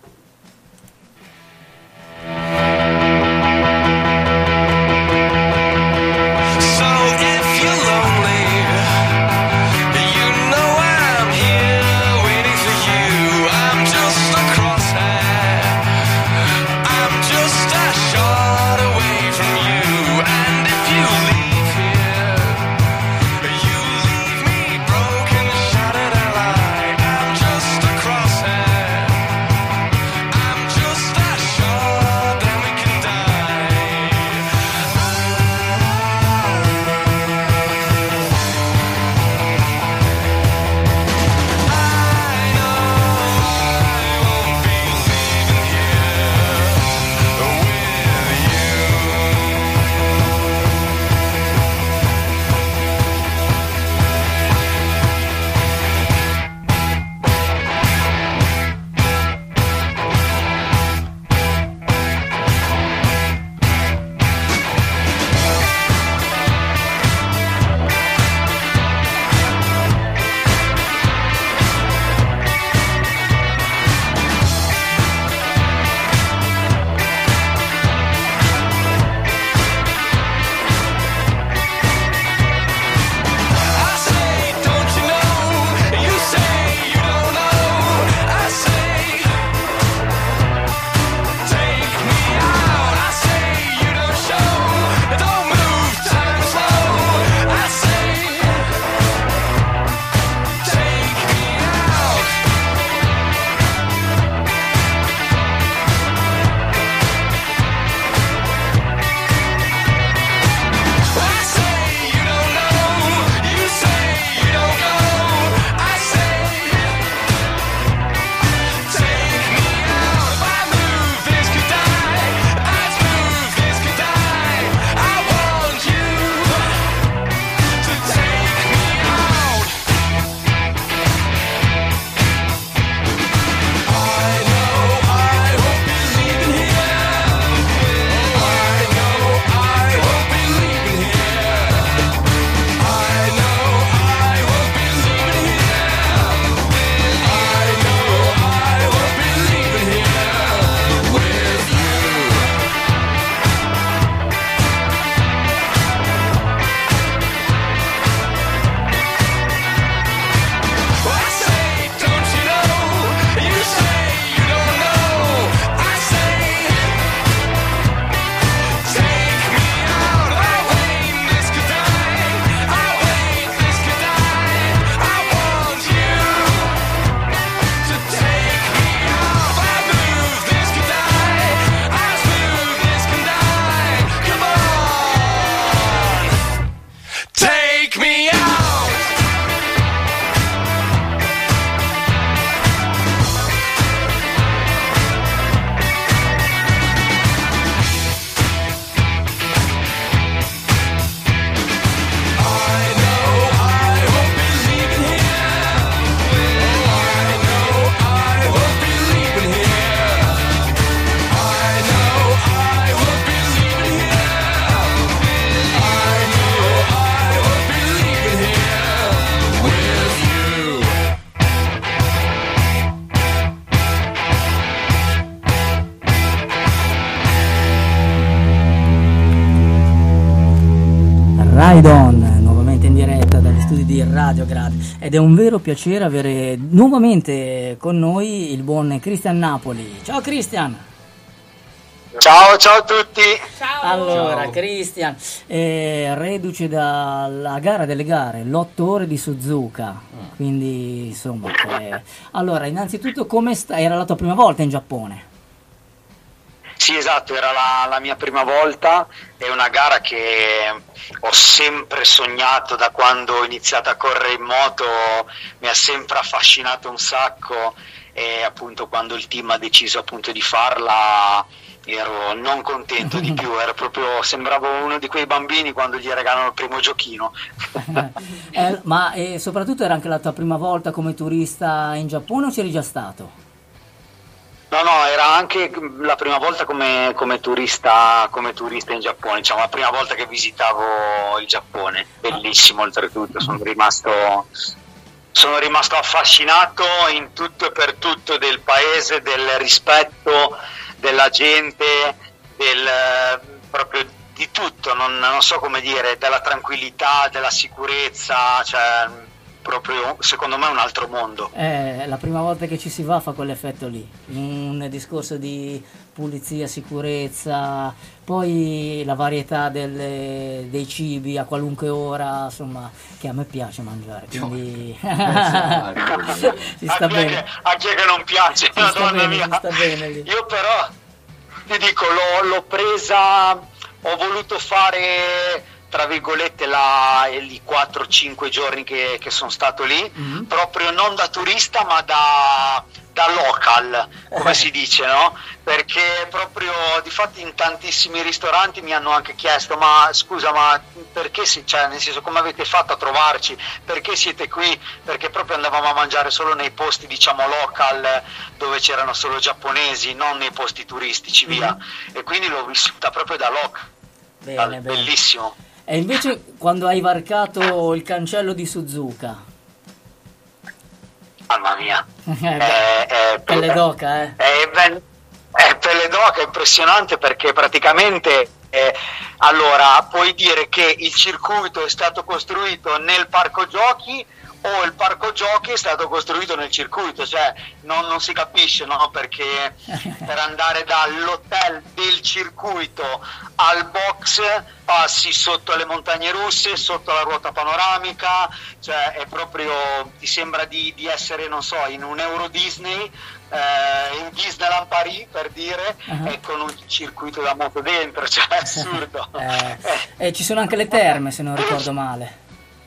Ride On, nuovamente in diretta dagli studi di Radio Grad, ed è un vero piacere avere nuovamente con noi il buon Cristian Napoli. Ciao Cristian! Ciao, ciao a tutti! Ciao! Allora, Ciao. Cristian, eh, reduce dalla gara delle gare, l'otto ore di Suzuka, quindi insomma, eh, allora innanzitutto come sta? Era la tua prima volta in Giappone? Sì, esatto, era la, la mia prima volta, è una gara che ho sempre sognato da quando ho iniziato a correre in moto, mi ha sempre affascinato un sacco e appunto quando il team ha deciso appunto di farla ero non contento di più, ero proprio, sembravo uno di quei bambini quando gli regalano il primo giochino. eh, ma eh, soprattutto era anche la tua prima volta come turista in Giappone o c'eri già stato? No, no, era anche la prima volta come, come turista come turista in Giappone, diciamo la prima volta che visitavo il Giappone, bellissimo oltretutto, sono rimasto, sono rimasto affascinato in tutto e per tutto del paese, del rispetto della gente, del proprio di tutto, non, non so come dire, della tranquillità, della sicurezza, cioè proprio secondo me è un altro mondo. Eh, la prima volta che ci si va fa quell'effetto lì, un discorso di pulizia, sicurezza, poi la varietà delle, dei cibi a qualunque ora, insomma, che a me piace mangiare, quindi si sta a, bene. Chi che, a chi che non piace, si sta bene, si sta bene lì. Io però ti dico, l'ho, l'ho presa, ho voluto fare tra virgolette la, i quattro cinque giorni che, che sono stato lì, mm-hmm. proprio non da turista ma da, da local, come si dice, no? Perché proprio difatti in tantissimi ristoranti mi hanno anche chiesto ma scusa ma perché si, cioè nel senso come avete fatto a trovarci, perché siete qui, perché proprio andavamo a mangiare solo nei posti diciamo local dove c'erano solo giapponesi, non nei posti turistici, mm-hmm. via, e quindi l'ho vissuta proprio da local. Bene, bene. Bellissimo. E invece quando hai varcato il cancello di Suzuka? Mamma mia, è, è, pelle d'oca, eh? È, è, è pelle d'oca, è impressionante perché praticamente eh, allora puoi dire che il circuito è stato costruito nel parco giochi o il parco giochi è stato costruito nel circuito, cioè non, non si capisce, no? Perché per andare dall'hotel del circuito al box passi sotto le montagne russe, sotto la ruota panoramica, cioè è proprio, ti sembra di, di essere, non so, in un Euro Disney, eh, in Disneyland Paris per dire, uh-huh. e con un circuito da moto dentro, cioè è assurdo. eh, e ci sono anche le terme se non ricordo male.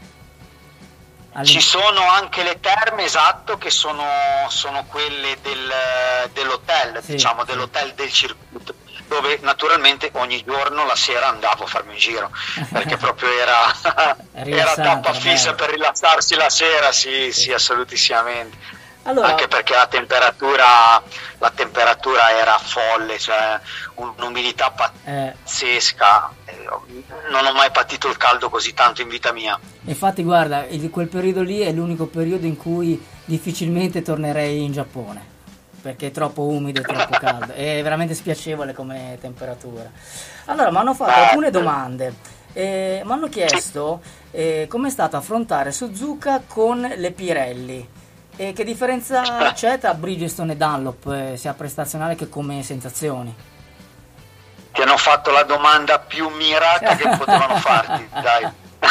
Ci sono anche le terme, esatto, che sono, sono quelle del, dell'hotel, sì, diciamo, dell'hotel del circuito, dove naturalmente ogni giorno la sera andavo a farmi un giro, perché proprio era, era tappa fissa per rilassarsi la sera, sì, sì, assolutissimamente. Allora, anche perché la temperatura la temperatura era folle, cioè un'umidità pazzesca, eh. non ho mai patito il caldo così tanto in vita mia. Infatti guarda, quel periodo lì è l'unico periodo in cui difficilmente tornerei in Giappone, perché è troppo umido e troppo caldo, è veramente spiacevole come temperatura. Allora mi hanno fatto alcune domande, eh, mi hanno chiesto eh, come è stato affrontare Suzuka con le Pirelli. E che differenza c'è tra Bridgestone e Dunlop, eh, sia prestazionale che come sensazioni? Ti hanno fatto la domanda più mirata che potevano farti, dai.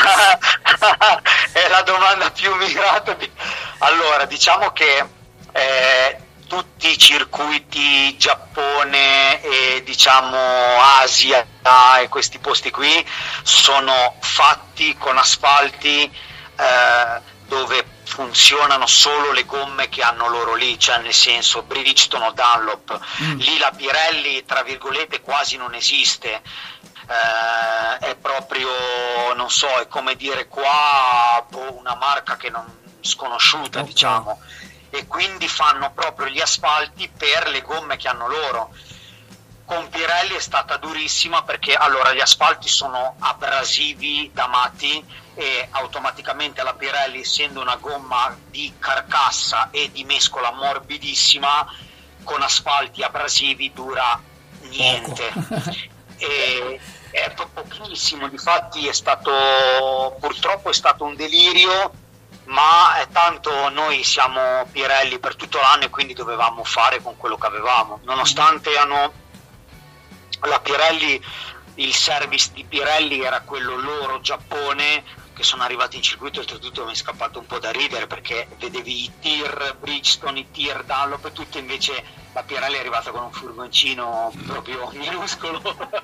È la domanda più mirata. Di... Allora, diciamo che eh, tutti i circuiti Giappone e diciamo Asia e questi posti qui sono fatti con asfalti eh, dove funzionano solo le gomme che hanno loro lì, cioè nel senso Bridgestone o Dunlop, mm. lì la Pirelli tra virgolette quasi non esiste, eh, è proprio, non so, è come dire qua boh, una marca che non sconosciuta, okay. diciamo, e quindi fanno proprio gli asfalti per le gomme che hanno loro. Con Pirelli è stata durissima perché allora gli asfalti sono abrasivi da matti e automaticamente la Pirelli, essendo una gomma di carcassa e di mescola morbidissima, con asfalti abrasivi dura niente. E è pochissimo, difatti è stato, purtroppo è stato un delirio, ma è tanto noi siamo Pirelli per tutto l'anno e quindi dovevamo fare con quello che avevamo, nonostante hanno la Pirelli, il service di Pirelli era quello loro Giappone, che sono arrivati in circuito, oltretutto mi è scappato un po' da ridere perché vedevi i tir Bridgestone, i tir Dunlop e tutto, invece la Pirelli è arrivata con un furgoncino proprio minuscolo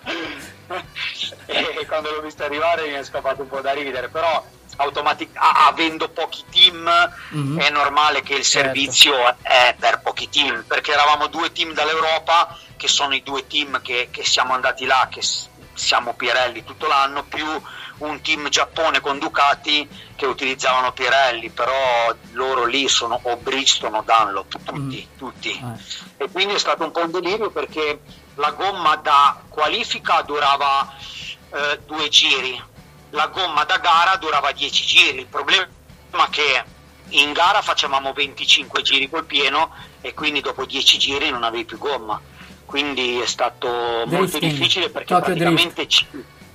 e quando l'ho vista arrivare mi è scappato un po' da ridere, però automatic- avendo pochi team mm-hmm. è normale che il servizio certo. è per pochi team, perché eravamo due team dall'Europa che sono i due team che, che siamo andati là, che siamo Pirelli tutto l'anno, più un team Giappone con Ducati che utilizzavano Pirelli, però loro lì sono o Bridgestone o Dunlop, tutti, mm. tutti. Eh. E quindi è stato un po' un delirio, perché la gomma da qualifica durava eh, due giri, la gomma da gara durava dieci giri. Il problema è che in gara facevamo venticinque giri col pieno e quindi dopo dieci giri non avevi più gomma, quindi è stato Drifting. molto difficile, perché Tokyo praticamente ci,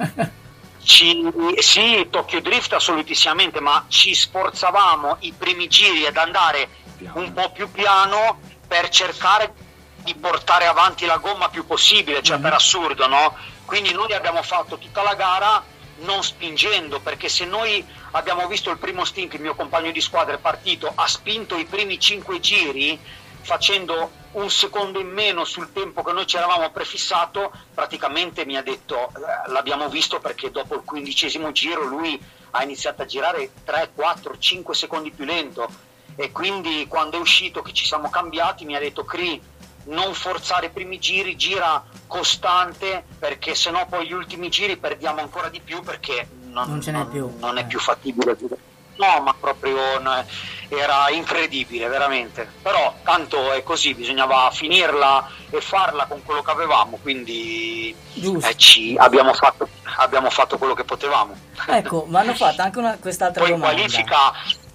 ci, sì, Tokyo Drift assolutissimamente, ma ci sforzavamo i primi giri ad andare piano. un po' più piano per cercare di portare avanti la gomma più possibile, cioè mm-hmm. per assurdo, no? Quindi noi abbiamo fatto tutta la gara non spingendo, perché se noi abbiamo visto il primo stint, il mio compagno di squadra è partito, ha spinto i primi cinque giri facendo un secondo in meno sul tempo che noi ci eravamo prefissato, praticamente mi ha detto, l'abbiamo visto perché dopo il quindicesimo giro lui ha iniziato a girare tre, quattro, cinque secondi più lento, e quindi quando è uscito che ci siamo cambiati mi ha detto: Cri, non forzare i primi giri, gira costante, perché sennò poi gli ultimi giri perdiamo ancora di più, perché non, non ce n'è non, più, non è eh. più fattibile. No, ma proprio no, era incredibile, veramente. Però tanto è così, bisognava finirla e farla con quello che avevamo, quindi eh, ci, abbiamo, fatto, abbiamo fatto quello che potevamo. Ecco, ma hanno fatto anche una, quest'altra poi domanda. Qualifica.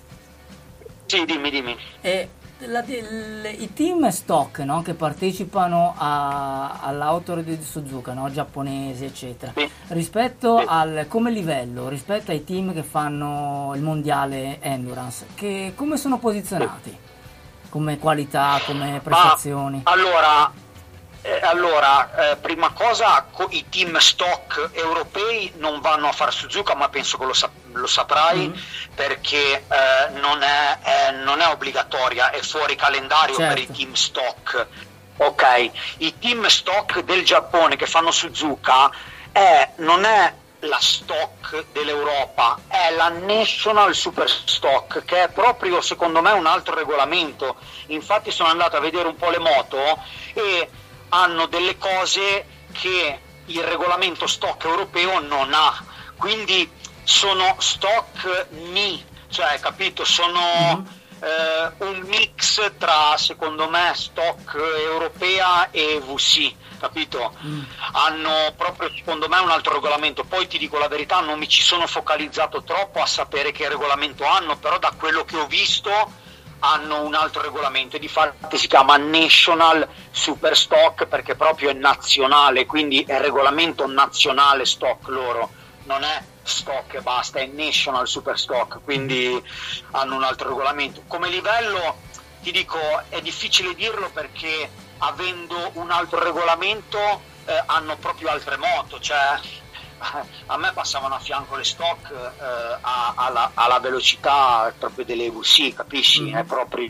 Sì, dimmi, dimmi. E la, le, i team stock, no, che partecipano a, all'Auto di Suzuka, no, giapponesi eccetera, sì. rispetto sì. al come livello, rispetto ai team che fanno il mondiale Endurance, che come sono posizionati? Sì. Come qualità, come prestazioni? Ma, allora, eh, allora eh, prima cosa, co- i team stock europei non vanno a fare Suzuka, ma penso che lo, sap- lo saprai, mm. perché eh, non, è, è, non è obbligatoria, è fuori calendario, certo. per i team stock. Ok, i team stock del Giappone che fanno Suzuka è, non è la stock dell'Europa, è la National Super Stock, che è proprio secondo me un altro regolamento. Infatti sono andato a vedere un po' le moto e hanno delle cose che il regolamento stock europeo non ha, quindi sono stock ni, cioè capito, sono mm-hmm. eh, un mix tra, secondo me, stock europea e V C, capito? Mm. Hanno proprio, secondo me, un altro regolamento. Poi ti dico la verità, non mi ci sono focalizzato troppo a sapere che regolamento hanno, però da quello che ho visto hanno un altro regolamento, e di fatto si chiama National Super Stock, perché proprio è nazionale, quindi è regolamento nazionale stock loro, non è stock e basta, è National Super Stock, quindi hanno un altro regolamento. Come livello ti dico è difficile dirlo, perché avendo un altro regolamento eh, hanno proprio altre moto, cioè a me passavano a fianco le stock eh, a, alla, alla velocità proprio delle V C, capisci? Mm. È proprio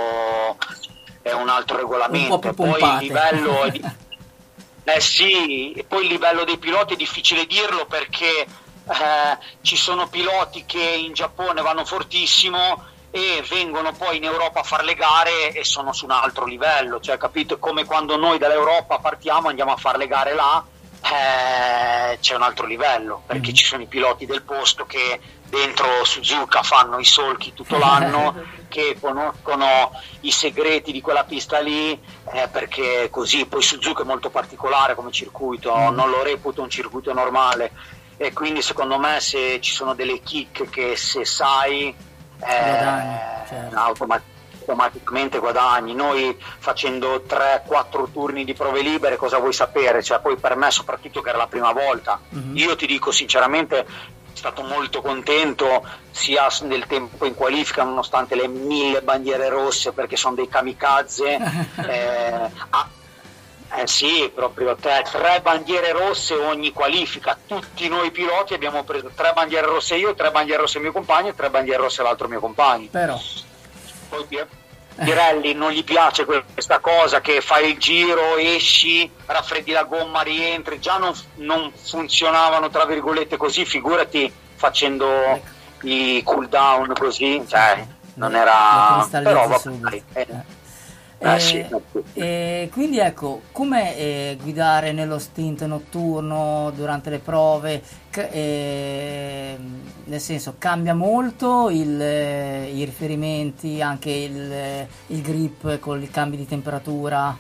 è un altro regolamento. Un poi il livello è di, eh sì, e poi il livello dei piloti è difficile dirlo, perché eh, ci sono piloti che in Giappone vanno fortissimo e vengono poi in Europa a fare le gare e sono su un altro livello, cioè capito? Come quando noi dall'Europa partiamo, andiamo a fare le gare là, Eh, c'è un altro livello, perché mm. ci sono i piloti del posto che dentro Suzuka fanno i solchi tutto l'anno, che conoscono i segreti di quella pista lì, eh, perché così. Poi Suzuka è molto particolare come circuito, mm. non lo reputo un circuito normale, e quindi secondo me se ci sono delle kick che se sai eh, certo. automaticamente automaticamente guadagni. Noi facendo tre quattro turni di prove libere, cosa vuoi sapere? Cioè, poi per me, soprattutto che era la prima volta, mm-hmm. io ti dico sinceramente, sono stato molto contento sia nel tempo in qualifica, nonostante le mille bandiere rosse, perché sono dei kamikaze. eh, ah, eh sì, proprio tre, tre bandiere rosse ogni qualifica. Tutti noi piloti abbiamo preso tre bandiere rosse io, tre bandiere rosse il mio compagno e tre bandiere rosse l'altro mio compagno. Però poi Pirelli non gli piace questa cosa che fai il giro, esci, raffreddi la gomma, rientri, già non, non funzionavano tra virgolette così, figurati facendo ecco. i cool down così, cioè non era, però vabbè, eh. Eh, eh, sì. eh, quindi ecco, come eh, guidare nello stint notturno durante le prove, C- eh, nel senso cambia molto il, eh, i riferimenti, anche il, il grip con i cambi di temperatura?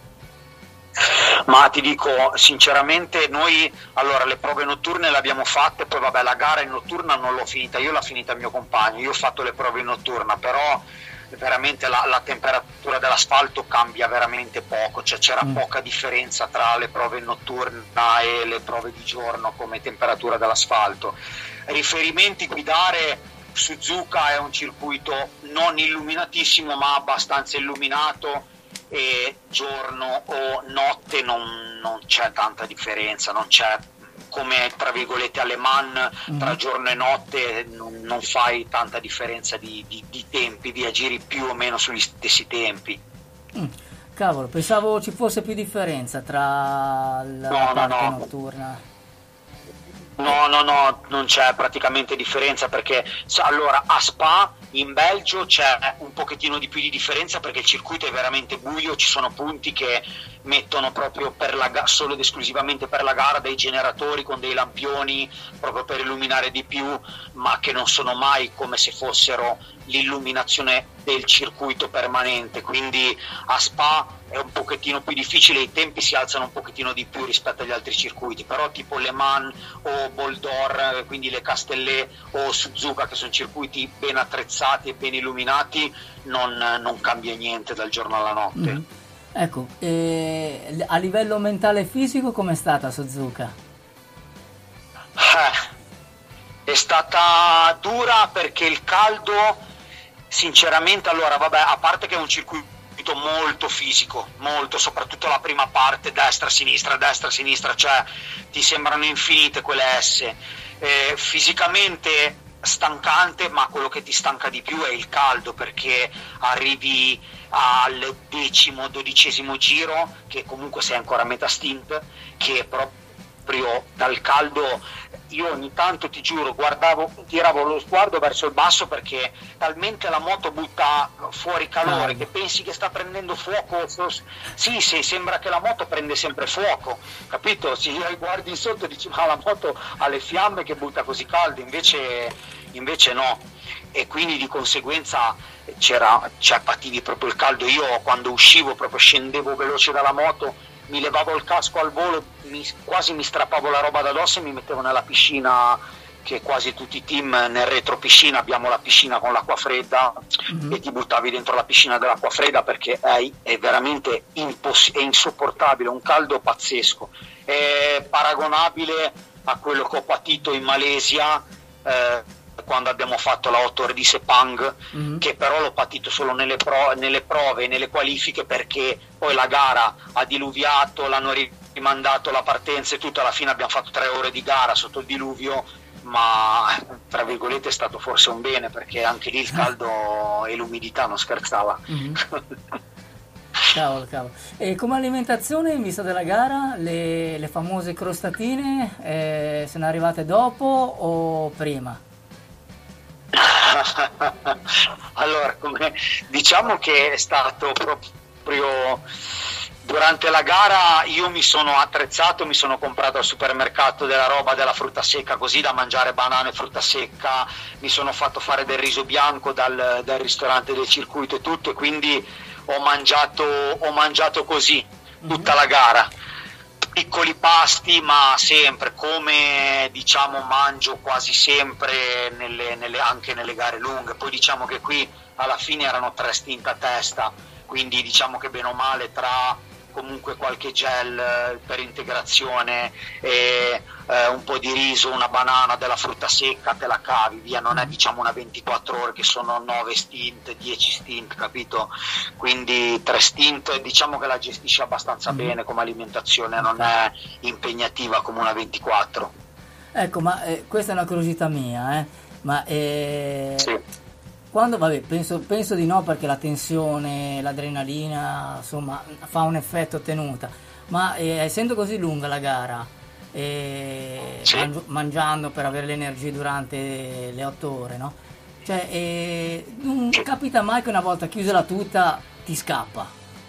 Ma ti dico sinceramente, noi allora le prove notturne le abbiamo fatte, poi vabbè la gara in notturna non l'ho finita, io l'ho finita il mio compagno, io ho fatto le prove in notturna, però veramente la, la temperatura dell'asfalto cambia veramente poco, cioè c'era mm. poca differenza tra le prove in notturna e le prove di giorno come temperatura dell'asfalto. Riferimenti, guidare Suzuka è un circuito non illuminatissimo ma abbastanza illuminato, e giorno o notte non, non c'è tanta differenza, non c'è come tra virgolette alle Man mm. tra giorno e notte non, non fai tanta differenza di, di, di tempi, di agiri più o meno sugli stessi tempi. Mm. Cavolo, pensavo ci fosse più differenza tra la no, parte no, no. notturna. No, no, no, non c'è praticamente differenza perché allora a Spa in Belgio c'è un pochettino di più di differenza perché il circuito è veramente buio, ci sono punti che mettono proprio per la ga- solo ed esclusivamente per la gara dei generatori con dei lampioni proprio per illuminare di più, ma che non sono mai come se fossero l'illuminazione del circuito permanente, quindi a Spa è un pochettino più difficile, i tempi si alzano un pochettino di più rispetto agli altri circuiti, però tipo Le Mans o Boldor, quindi le Castellet o Suzuka, che sono circuiti ben attrezzati e ben illuminati, non, non cambia niente dal giorno alla notte. Mm. Ecco, eh, a livello mentale e fisico com'è stata Suzuka? Eh, è stata dura perché il caldo, sinceramente, allora vabbè, a parte che è un circuito molto fisico, molto, soprattutto la prima parte, destra-sinistra, destra-sinistra, cioè ti sembrano infinite quelle S, eh, fisicamente stancante, ma quello che ti stanca di più è il caldo, perché arrivi al decimo, dodicesimo giro, che comunque sei ancora a metà stint, che proprio dal caldo io ogni tanto, ti giuro, guardavo, tiravo lo sguardo verso il basso perché talmente la moto butta fuori calore che pensi che sta prendendo fuoco. Sì, sì, sembra che la moto prende sempre fuoco, capito? Se guardi in sotto dici ma la moto ha le fiamme che butta così caldo, invece, invece no, e quindi di conseguenza c'era, cioè pativi proprio il caldo. Io quando uscivo proprio scendevo veloce dalla moto, mi levavo il casco al volo, mi, quasi mi strappavo la roba da dosso e mi mettevo nella piscina, che quasi tutti i team nel retro piscina abbiamo la piscina con l'acqua fredda, mm-hmm. e ti buttavi dentro la piscina dell'acqua fredda perché è, è veramente imposs- è insopportabile, un caldo pazzesco, è paragonabile a quello che ho patito in Malesia eh, quando abbiamo fatto la otto ore di Sepang, mm-hmm. che però l'ho patito solo nelle, pro- nelle prove e nelle qualifiche, perché poi la gara ha diluviato, l'hanno rimandato la partenza e tutto, alla fine abbiamo fatto tre ore di gara sotto il diluvio, ma tra virgolette è stato forse un bene, perché anche lì il caldo e l'umidità non scherzava. Mm-hmm. Cavolo, cavolo. E come alimentazione in vista della gara, le, le famose crostatine eh, sono arrivate dopo o prima? Allora, come, diciamo che è stato proprio durante la gara, io mi sono attrezzato, mi sono comprato al supermercato della roba della frutta secca, così da mangiare banane e frutta secca, mi sono fatto fare del riso bianco dal, dal ristorante del circuito e tutto, e quindi ho mangiato, ho mangiato così tutta la gara, piccoli pasti, ma sempre come diciamo mangio quasi sempre nelle, nelle, anche nelle gare lunghe. Poi diciamo che qui alla fine erano tre stint a testa, quindi diciamo che bene o male tra comunque qualche gel per integrazione e eh, un po' di riso, una banana, della frutta secca, te la cavi via, non è diciamo una ventiquattro ore che sono nove stint, dieci stint, capito? Quindi tre stint diciamo che la gestisce abbastanza mm-hmm. bene come alimentazione, non è impegnativa come una ventiquattro. Ecco, ma eh, questa è una curiosità mia, eh? ma eh, sì. quando, vabbè, penso, penso di no, perché la tensione, l'adrenalina, insomma, fa un effetto tenuta, ma eh, essendo così lunga la gara, eh, Sì. mangi- mangiando per avere le energie durante le otto ore, no? Cioè, eh, non capita mai che una volta chiusa la tuta ti scappa?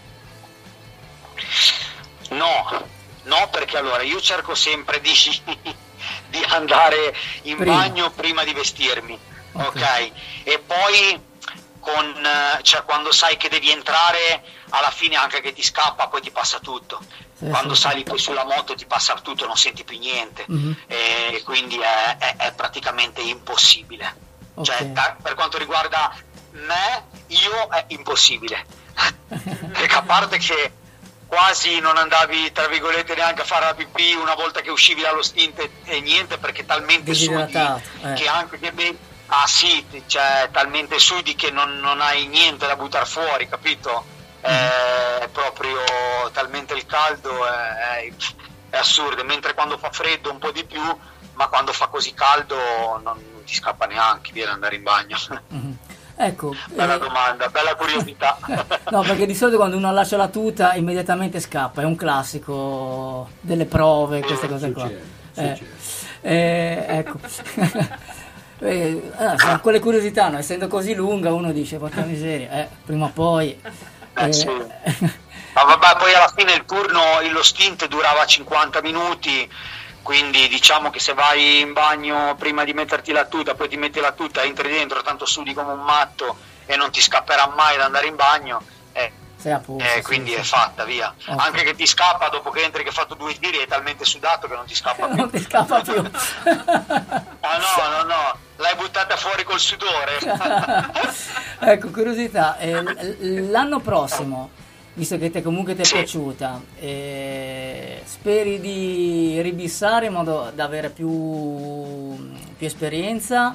No, no, perché allora io cerco sempre di, di andare in Prima. bagno prima di vestirmi, Ok. ok? E poi con, eh, cioè, quando sai che devi entrare, alla fine anche che ti scappa, poi ti passa tutto. Sì, Quando sì. sali poi sulla moto ti passa tutto, non senti più niente. Mhm. E quindi è, è- è praticamente impossibile. Ok. Cioè, da- per quanto riguarda me, io è impossibile. Perché a parte che quasi non andavi, tra virgolette, neanche a fare la pipì una volta che uscivi dallo stint e, e niente, perché talmente sudi Disidratato, eh. che anche che be- ah sì, cioè talmente sudi che non, non hai niente da buttare fuori, capito? È proprio talmente il caldo è, è, è assurdo, mentre quando fa freddo un po' di più, ma quando fa così caldo non, non ti scappa neanche via ad andare in bagno. Mhm. Ecco, Bella eh, domanda, bella curiosità. no, perché di solito quando uno lascia la tuta immediatamente scappa, è un classico delle prove, queste cose qua. Succede, Eh, succede. eh, ecco. Eh, ah, sono quelle curiosità, no? Essendo così lunga uno dice, porca miseria, eh, prima o poi... Eh, eh, sì. Ma vabbè, poi alla fine il turno, lo stint durava cinquanta minuti, quindi diciamo che se vai in bagno prima di metterti la tuta, poi ti metti la tuta, entri dentro, tanto sudi come un matto e non ti scapperà mai da andare in bagno, eh, sei a posto, eh, sì, quindi sì. è fatta, via. Ok. Anche che ti scappa dopo che entri che hai fatto due giri, è talmente sudato che non ti scappa più. Non ti scappa più. Ah no, no, no, l'hai buttata fuori col sudore. Ecco, curiosità, eh, l- l'anno prossimo, visto che te comunque ti è Sì. piaciuta, eh, speri di ribissare in modo da avere più, più esperienza?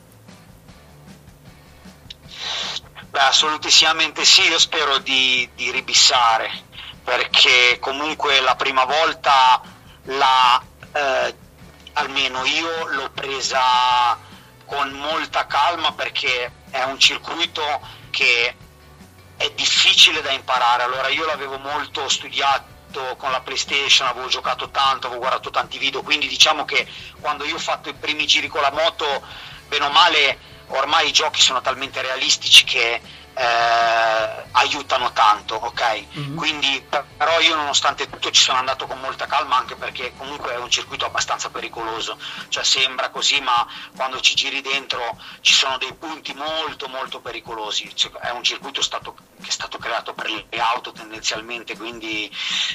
Beh, assolutissimamente sì, io spero di, di ribissare, perché comunque la prima volta la, eh, almeno io l'ho presa con molta calma, perché è un circuito che è difficile da imparare. Allora io l'avevo molto studiato con la PlayStation, avevo giocato tanto, avevo guardato tanti video, quindi diciamo che quando io ho fatto i primi giri con la moto, bene o male, ormai i giochi sono talmente realistici che eh, aiutano tanto, ok? Mhm. Quindi però io nonostante tutto ci sono andato con molta calma, anche perché comunque è un circuito abbastanza pericoloso, cioè sembra così, ma quando ci giri dentro ci sono dei punti molto molto pericolosi. Cioè, è un circuito stato, che è stato creato per le auto tendenzialmente, quindi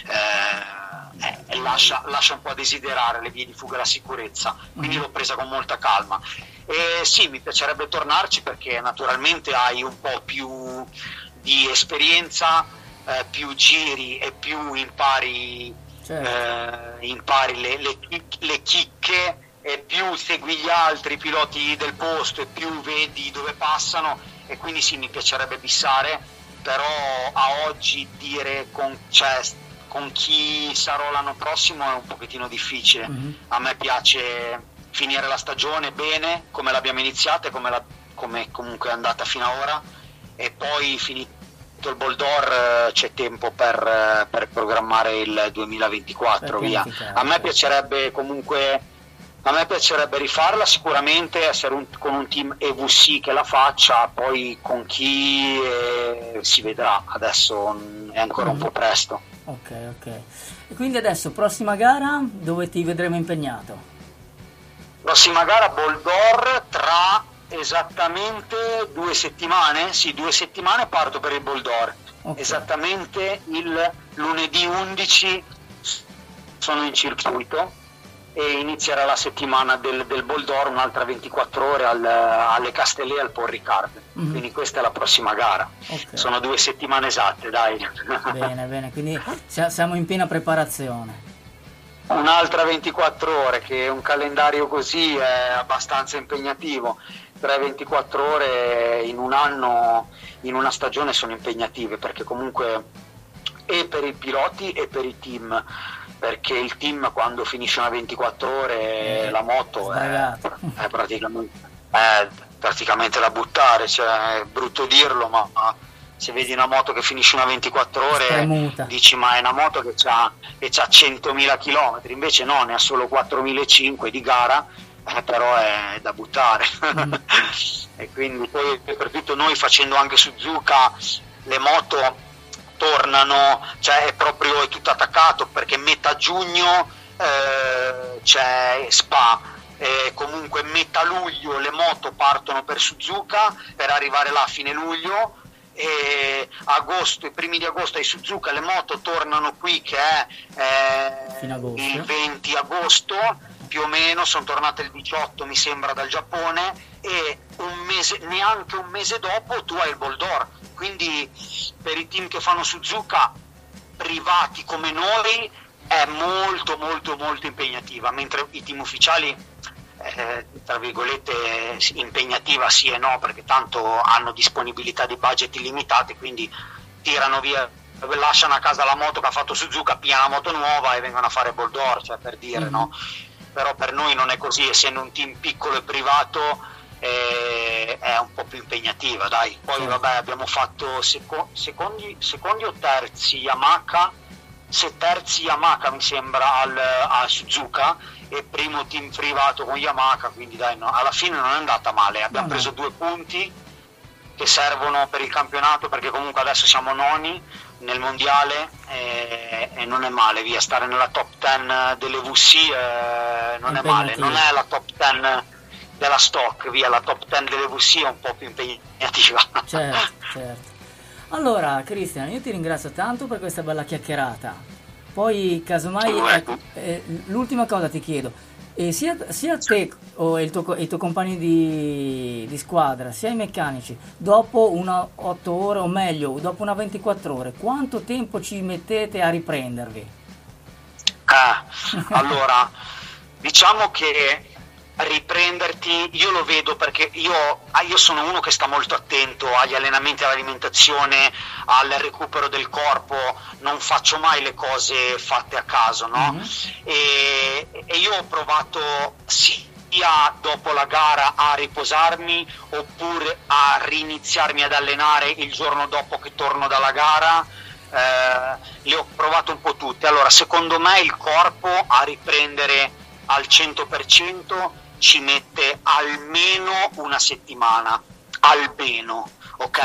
eh, eh, lascia, lascia un po' a desiderare le vie di fuga e la sicurezza, quindi l'ho presa con molta calma. E sì, mi piacerebbe tornarci, perché naturalmente hai un po' più di esperienza, eh, più giri e più impari, Certo. eh, impari le, le, chic- le chicche, e più segui gli altri piloti del posto e più vedi dove passano, e quindi sì, mi piacerebbe bissare, però a oggi dire con, cioè, con chi sarò l'anno prossimo è un pochettino difficile. Mhm. A me piace finire la stagione bene, come l'abbiamo iniziata e come, la, come comunque è andata fino ad ora, e poi finito il Ball d'Or eh, c'è tempo per, eh, per programmare il duemilaventiquattro, Per via. pianificare. A me piacerebbe comunque, a me piacerebbe rifarla sicuramente, essere un- con un team E V C che la faccia, poi con chi eh, si vedrà, adesso mm, è ancora un po' presto. Ok, ok. E quindi adesso, prossima gara, dove ti vedremo impegnato? Prossima gara Ball d'Or tra esattamente due settimane, sì, due settimane parto per il Ball d'Or. Ok. Esattamente il lunedì undici sono in circuito e inizierà la settimana del, del Ball d'Or, un'altra ventiquattro ore al, alle Castellet al Paul Ricard. Mhm. Quindi questa è la prossima gara. Ok. Sono due settimane esatte, dai. Bene, bene, quindi sia- siamo in piena preparazione. Un'altra ventiquattro ore, che un calendario così è abbastanza impegnativo. tre ventiquattro ore in un anno, in una stagione, sono impegnative, perché comunque e per i piloti e per i team, perché il team quando finisce una ventiquattro ore Eh, la moto è, sbragato. è praticamente è praticamente da buttare, cioè, è brutto dirlo, ma, ma se vedi una moto che finisce una ventiquattro ore Spremuta. dici ma è una moto che ha che c'ha centomila chilometri, invece no, ne ha solo quattromilacinquecento di gara, eh, però è da buttare. Mm. E quindi poi soprattutto noi facendo anche Suzuka le moto tornano, cioè è proprio è tutto attaccato, perché metà giugno eh, c'è Spa, e comunque metà luglio le moto partono per Suzuka per arrivare là a fine luglio, e agosto, i primi di agosto ai Suzuka le moto tornano qui che è eh, il venti agosto più o meno, sono tornate il diciotto mi sembra dal Giappone, e un mese, neanche un mese dopo tu hai il Ball d'Or. Quindi per i team che fanno Suzuka privati come noi è molto molto molto impegnativa, mentre i team ufficiali eh, tra virgolette impegnativa sì e no, perché tanto hanno disponibilità di budget illimitate, quindi tirano via, lasciano a casa la moto che ha fatto Suzuka, pigliano la moto nuova e vengono a fare Ball d'Or, cioè per dire, mm-hmm. no? Però per noi non è così, essendo un team piccolo e privato eh, è un po' più impegnativa, dai. Poi sì. Vabbè, abbiamo fatto seco- secondi, secondi o terzi Yamaha, se terzi Yamaha mi sembra al, a Suzuka, e primo team privato con Yamaha, quindi dai, no, alla fine non è andata male, abbiamo no, preso no. due punti che servono per il campionato, perché comunque adesso siamo noni nel mondiale e, e non è male, via, stare nella top dieci delle V C eh, non è male, non è la top dieci della stock, via, la top dieci delle V C è un po' più impegnativa. Certo, certo. Allora Cristian, io ti ringrazio tanto per questa bella chiacchierata. Poi casomai eh, eh, l'ultima cosa ti chiedo, eh, sia, sia te o il tuo, i tuoi compagni di, di squadra, sia i meccanici, dopo una otto ore o meglio dopo una ventiquattro ore, quanto tempo ci mettete a riprendervi? Ah, allora diciamo che riprenderti, io lo vedo perché io, io sono uno che sta molto attento agli allenamenti, all'alimentazione, al recupero del corpo, non faccio mai le cose fatte a caso, no? Mm-hmm. E, e io ho provato sia dopo la gara a riposarmi oppure a riniziarmi ad allenare il giorno dopo che torno dalla gara, eh, le ho provate un po' tutte. Allora secondo me il corpo a riprendere al cento per cento ci mette almeno una settimana, almeno, ok?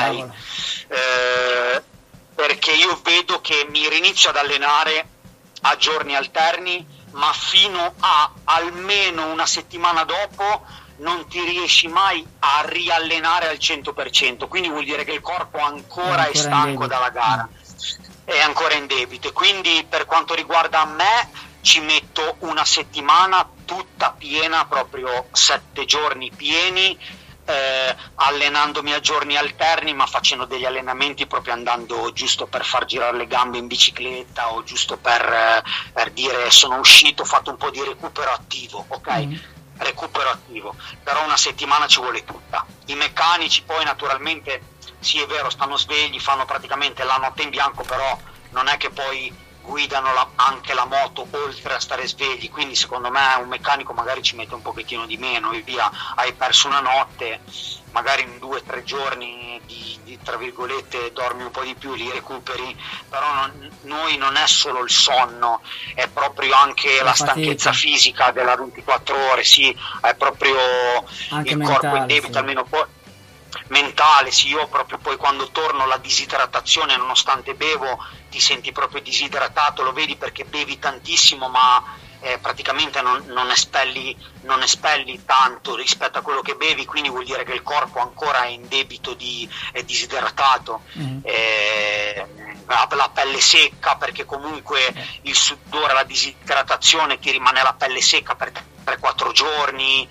Eh, perché io vedo che mi rinizio ad allenare a giorni alterni, ma fino a almeno una settimana dopo non ti riesci mai a riallenare al cento per cento, quindi vuol dire che il corpo ancora è, ancora è stanco dalla gara, è ancora in debito. Quindi per quanto riguarda me ci metto una settimana tutta piena, proprio sette giorni pieni, eh, allenandomi a giorni alterni, ma facendo degli allenamenti proprio andando giusto per far girare le gambe in bicicletta o giusto per, eh, per dire sono uscito, ho fatto un po' di recupero attivo, ok? Mm. Recupero attivo, però una settimana ci vuole tutta. I meccanici poi naturalmente sì è vero, stanno svegli, fanno praticamente la notte in bianco, però non è che poi guidano la, anche la moto oltre a stare svegli, quindi secondo me un meccanico magari ci mette un pochettino di meno, e via, hai perso una notte, magari in due o tre giorni di, di tra virgolette dormi un po' di più, li recuperi, però non, noi non è solo il sonno, è proprio anche la, la stanchezza fisica della ventiquattro ore, sì, è proprio anche il mentale, corpo in debito, sì. Almeno poi mentale, sì, io proprio poi quando torno la disidratazione, nonostante bevo ti senti proprio disidratato, lo vedi perché bevi tantissimo ma eh, praticamente non, non, espelli, non espelli tanto rispetto a quello che bevi, quindi vuol dire che il corpo ancora è in debito, di, è disidratato, mm. eh, la, la pelle secca, perché comunque il sudore, la disidratazione ti rimane la pelle secca per tre quattro giorni,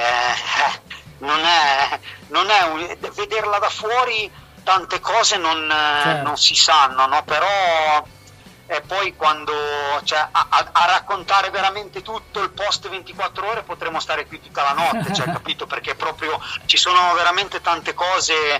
eh, non è, non è un, vederla da fuori tante cose non, certo. non si sanno, no? Però e poi quando cioè, a, a, a raccontare veramente tutto il post ventiquattro ore potremo stare qui tutta la notte, cioè, capito? Perché proprio ci sono veramente tante cose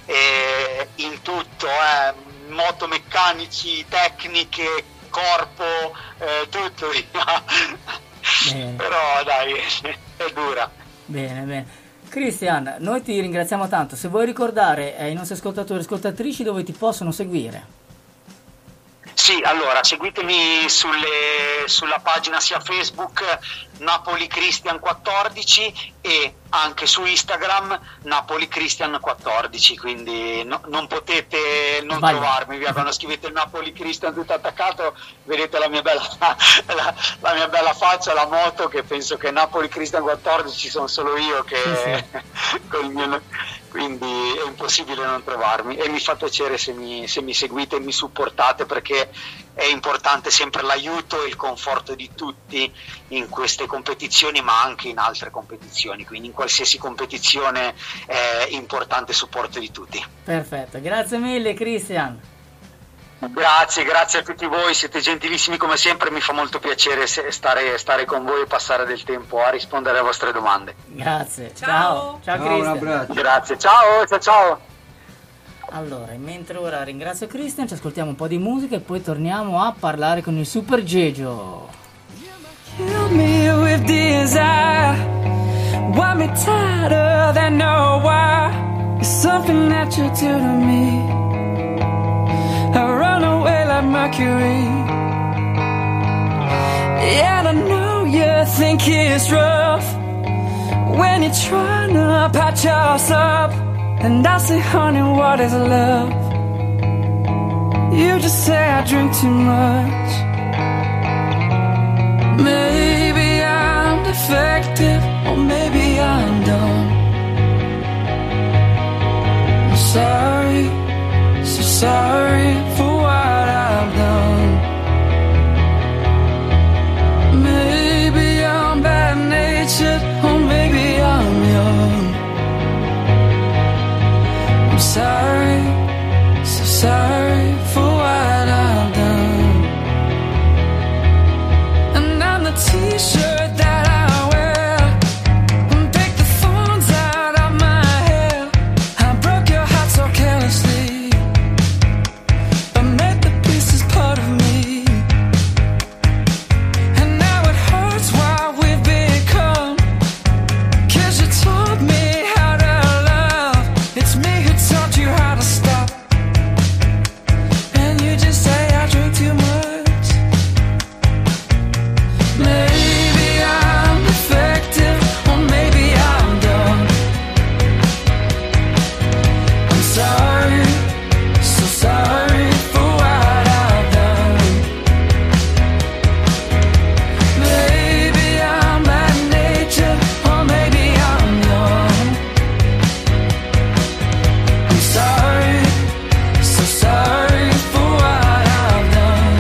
eh, in tutto, eh, motomeccanici, tecniche, corpo, eh, tutto. Però dai, è dura. Bene, bene. Christian, noi ti ringraziamo tanto. Se vuoi ricordare ai nostri ascoltatori e ascoltatrici dove ti possono seguire. Sì, allora seguitemi sulle, sulla pagina sia Facebook Napoli Christian quattordici e anche su Instagram Napoli Christian quattordici, quindi no, non potete non Vai. trovarmi via. Quando scrivete Napoli Christian tutto attaccato vedete la mia bella, la, la mia bella faccia, la moto, che penso che Napoli Christian quattordici sono solo io che Sì, sì. con il mio, quindi è impossibile non trovarmi, e mi fa piacere se mi, se mi seguite e mi supportate, perché è importante sempre l'aiuto e il conforto di tutti in queste competizioni, ma anche in altre competizioni, quindi in qualsiasi competizione è importante il supporto di tutti. Perfetto, grazie mille Christian. Grazie, grazie a tutti voi, siete gentilissimi come sempre, mi fa molto piacere stare, stare con voi e passare del tempo a rispondere alle vostre domande. Grazie, Ciao. ciao, ciao, Ciao, un Christian. abbraccio. Grazie, ciao, ciao, ciao. Allora, mentre ora ringrazio Christian, ci ascoltiamo un po' di musica e poi torniamo a parlare con il Super Gegio. Kill me with desire, want me tighter than no why. It's something that you do to me. I run away like Mercury. Yeah, I know you think it's rough when you're trying to patch us up. And I say, honey, what is love? You just say I drink too much. Maybe I'm defective, or maybe I'm dumb. I'm sorry, so sorry for what I've done. Maybe I'm bad-natured, or maybe I'm young. I'm sorry, so sorry for what I've done. And I'm the t-shirt that I wear, and take the thorns out of my hair. I broke your heart so carelessly, but made the pieces part of me. And now it hurts what we've become, 'cause you taught me how to love. It's me who taught you how to stop. And you just say I drink too much. Maybe I'm defective, or maybe I'm dumb. I'm sorry, so sorry for what I've done. Maybe I'm bad-natured, or maybe I'm young. I'm sorry, so sorry for what I've done.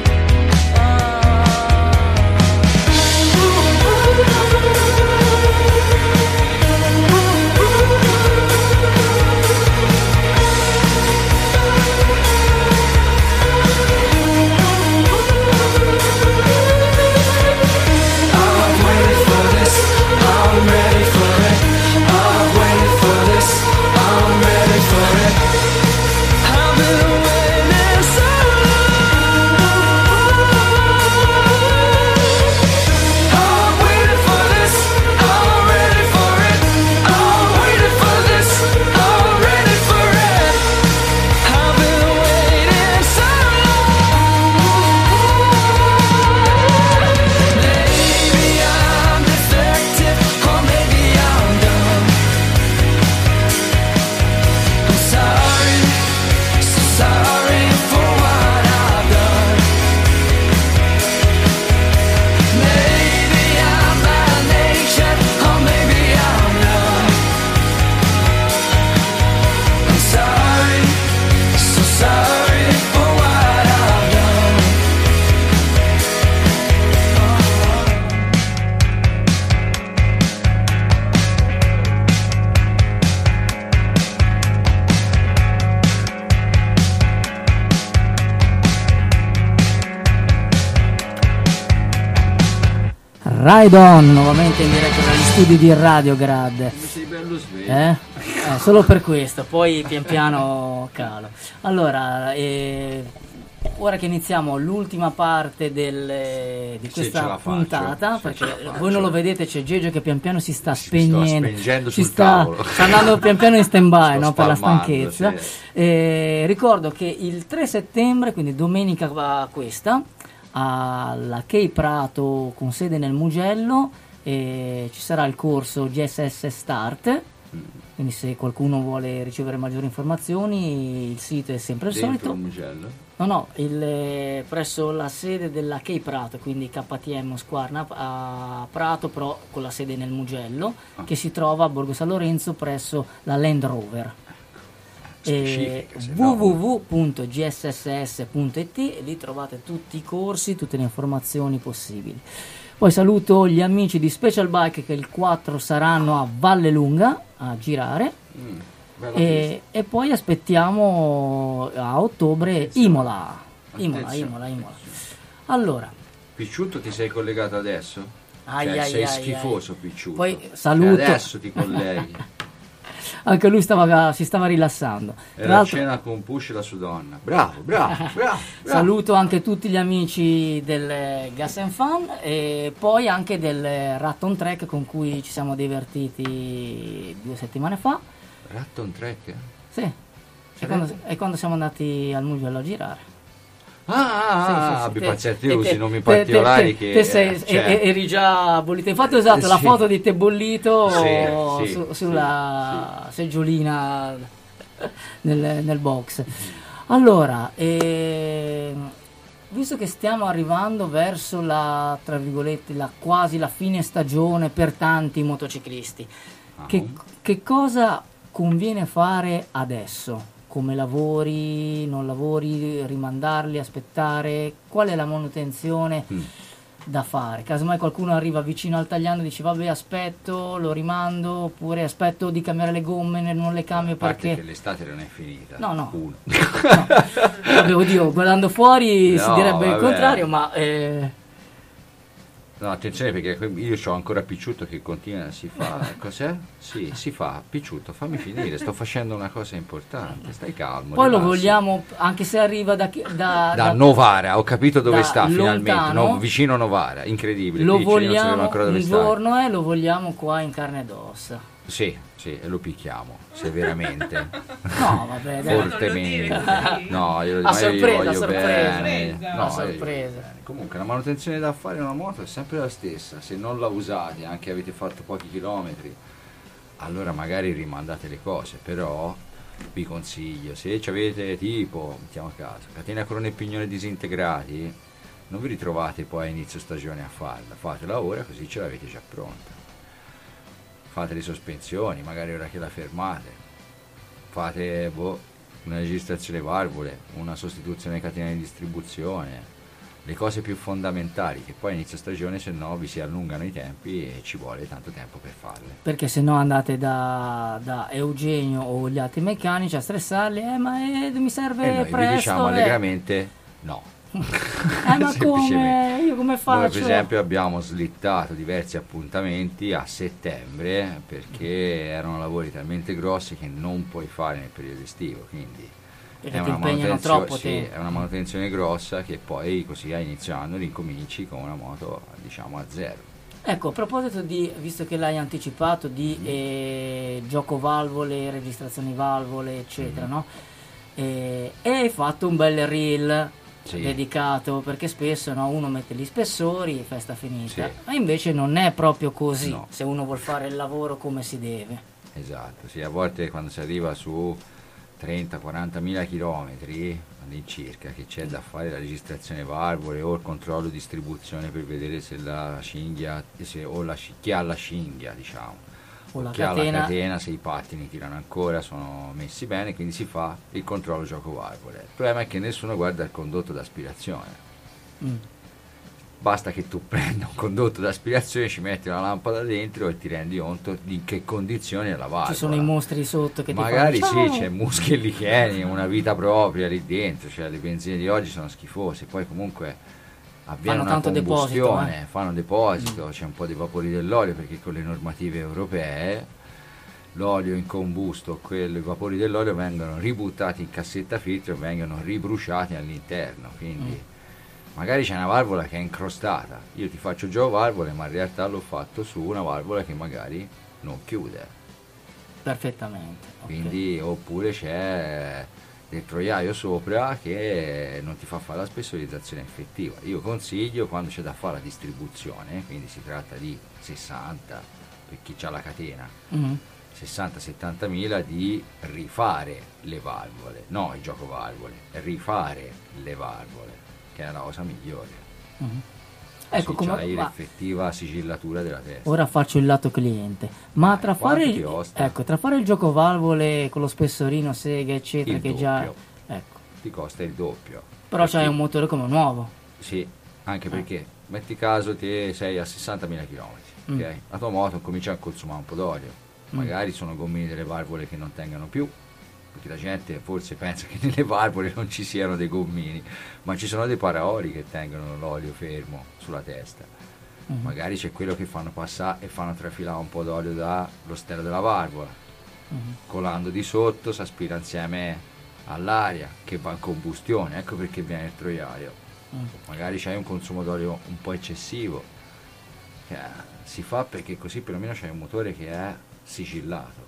I've waited for this, I'm ready for it. I've waited for this, I'm ready for it. I've been waiting so long. I've waited for this, I'm ready for it. I've waited for this, I'm ready for it. I've been waiting so long. Maybe I'm defective, or maybe I'm dumb. I'm sorry, so sorry for what I've done. Maybe I'm bad-natured, or maybe I'm young. I'm sorry, so sorry for what I've done. Ride On, nuovamente in diretta dagli studi di Radiograd. Mi sei bello sveglio. Eh? Eh, solo per questo, poi pian piano calo. Allora, eh, ora che iniziamo l'ultima parte del, di Sì, questa ce la faccio, puntata, sì, perché ce la faccio. voi non lo vedete, c'è Gegio che pian piano si sta Si sta spegnendo, spengendo si sul sta, tavolo. sta andando pian piano in stand-by, Sto no, per la spalmando, stanchezza. sì. Eh, ricordo che il tre settembre, quindi domenica va questa, alla Key Prato con sede nel Mugello, eh, ci sarà il corso G S S Start. Quindi se qualcuno vuole ricevere maggiori informazioni, il sito è sempre il Dentro solito. un Mugello? No, no, il, eh, presso la sede della Key Prato, quindi K T M Squarna a Prato, però con la sede nel Mugello, Ah. che si trova a Borgo San Lorenzo presso la Land Rover. Eh, Specifica, se no- w w w punto g s s s punto i t e lì trovate tutti i corsi, tutte le informazioni possibili. Poi saluto gli amici di Special Bike che il quattro saranno a Vallelunga a girare. Mm, bella E, e poi aspettiamo a ottobre Imola. Imola, Attenzione. Imola, Imola. Allora, pista. Picciutto, ti sei collegato adesso? ai, Cioè, ai, sei ai, schifoso, ai. Picciutto. Poi Cioè, saluto. adesso ti colleghi. Anche lui stava, si stava rilassando. Tra Era a l'altro, cena con Push e la sua donna. Bravo, bravo, bravo. bravo. saluto anche tutti gli amici del Gas and Fun e poi anche del Ratton Trek con cui ci siamo divertiti due settimane fa. Ratton Trek? Sì, è quando, è quando siamo andati al Mugello a girare. Ah, ah, Sì, ah, sì, sì, abbi te- pazienza, te- io usi te- nomi te- te- particolari te- che... te sei, eh, cioè, e- e- eri già bollito. Infatti ho usato la Sì. foto di te bollito Sì, sì, su- sì, sulla seggiolina nel, nel box. Allora, ehm, visto che stiamo arrivando verso la, tra virgolette, la, quasi la fine stagione per tanti motociclisti, ah, che, che cosa conviene fare adesso? Come lavori, non lavori, rimandarli, aspettare? Qual è la manutenzione mm. da fare? Casomai qualcuno arriva vicino al tagliando e dice vabbè aspetto, lo rimando, oppure aspetto di cambiare le gomme e non le cambio A parte perché... che l'estate non è finita. No, no. Uno. No. Vabbè, oddio, guardando fuori si No, direbbe il vabbè. contrario, ma... eh, No, attenzione perché que- io ho ancora Picciutto che continua, si fa, cos'è? Sì, si fa, Picciutto, fammi finire, sto facendo una cosa importante, stai calmo. poi lo rilassa. vogliamo, anche se arriva da... chi- da, Da da- Novara, ho capito dove da sta finalmente, lontano. no, vicino Novara, incredibile. lo Qui vicino non sapevamo vogliamo ancora dove un sta. giorno e lo vogliamo qua in carne ed ossa. Sì, sì, e lo picchiamo, severamente. No, vabbè, dai. Fortemente. Non lo dire così. No, io, A ma io gli sorpresa, voglio a sorpresa. bene. Sorpresa. No, A io gli voglio sorpresa. bene. Comunque la manutenzione da fare in una moto è sempre la stessa, se non la usate, anche avete fatto pochi chilometri, allora magari rimandate le cose, però vi consiglio, se ci avete tipo, mettiamo a caso, catena corona e pignone disintegrati, non vi ritrovate poi a inizio stagione a farla, fatela ora così ce l'avete già pronta. Fate le sospensioni, magari ora che la fermate, fate boh, una registrazione valvole, una sostituzione catena di distribuzione, le cose più fondamentali che poi a inizio stagione se no vi si allungano i tempi e ci vuole tanto tempo per farle. Perché se no andate da, da Eugenio o gli altri meccanici a stressarli, eh ma eh, mi serve E noi presto. vi diciamo eh. allegramente no. Eh ma come? Semplicemente. Io come faccio? Noi per esempio abbiamo slittato diversi appuntamenti a settembre perché erano lavori talmente grossi che non puoi fare nel periodo estivo, quindi Perché è ti una, impegnano manutenzione, troppo sì, tempo. è una manutenzione grossa che poi così a inizio anno ricominci con una moto diciamo a zero. Ecco, a proposito di, visto che l'hai anticipato, di eh, gioco valvole, registrazioni valvole, eccetera, Mm. no? Eh, e hai fatto un bel reel Sì. dedicato, perché spesso no, uno mette gli spessori, festa finita, Sì. ma invece non è proprio così, No. se uno vuol fare il lavoro come si deve. Esatto, sì, a volte quando si arriva su trenta quaranta mila chilometri all'incirca che c'è da fare la registrazione valvole o il controllo distribuzione per vedere se la cinghia se, o la, sci- chi ha la cinghia diciamo O la chi ha catena. la catena, se i pattini tirano ancora, sono messi bene, quindi si fa il controllo gioco valvole. Il problema è che nessuno guarda il condotto d'aspirazione. Mm. Basta che tu prenda un condotto d'aspirazione, ci metti una lampada dentro e ti rendi conto di che condizioni è la valvola. Ci sono i mostri sotto che Magari ti fanno sì, "Ciao!" c'è muschi e licheni, una vita propria lì dentro, cioè le benzine di oggi sono schifose, poi comunque avviene Fanno una tanto deposito, combustione, eh. fanno deposito, c'è un po' di vapori dell'olio perché con le normative europee l'olio incombusto, quello, i vapori dell'olio vengono ributtati in cassetta filtro e vengono ribruciati all'interno, quindi mm. magari c'è una valvola che è incrostata, io ti faccio già valvole, ma in realtà l'ho fatto su una valvola che magari non chiude perfettamente, quindi okay. Oppure c'è del troiaio sopra che non ti fa fare la spessorizzazione effettiva. Io consiglio, quando c'è da fare la distribuzione, quindi si tratta di sessanta per chi ha la catena, mm-hmm. sessanta settanta mila, di rifare le valvole, no il gioco valvole, rifare le valvole, che è la cosa migliore. Mm-hmm. Ecco, come hai l'effettiva sigillatura della testa. Ora faccio il lato cliente, ma eh, tra fare il, ecco, tra fare il gioco valvole con lo spessorino, sega eccetera, il che doppio. già ecco. Ti costa il doppio. Però c'hai un motore come nuovo. Sì, anche eh. perché metti caso te sei a sessantamila chilometri, mm. ok? La tua moto comincia a consumare un po' d'olio, mm. magari sono gommini delle valvole che non tengano più, perché la gente forse pensa che nelle valvole non ci siano dei gommini, ma ci sono dei paraoli che tengono l'olio fermo sulla testa. Mm-hmm. Magari c'è quello che fanno passare e fanno trafilare un po' d'olio dallo stelo della valvola, mm-hmm. colando di sotto si aspira insieme all'aria che va in combustione, ecco perché viene il troiaio. Mm. Magari c'hai un consumo d'olio un po' eccessivo, che si fa perché così perlomeno c'hai un motore che è sigillato.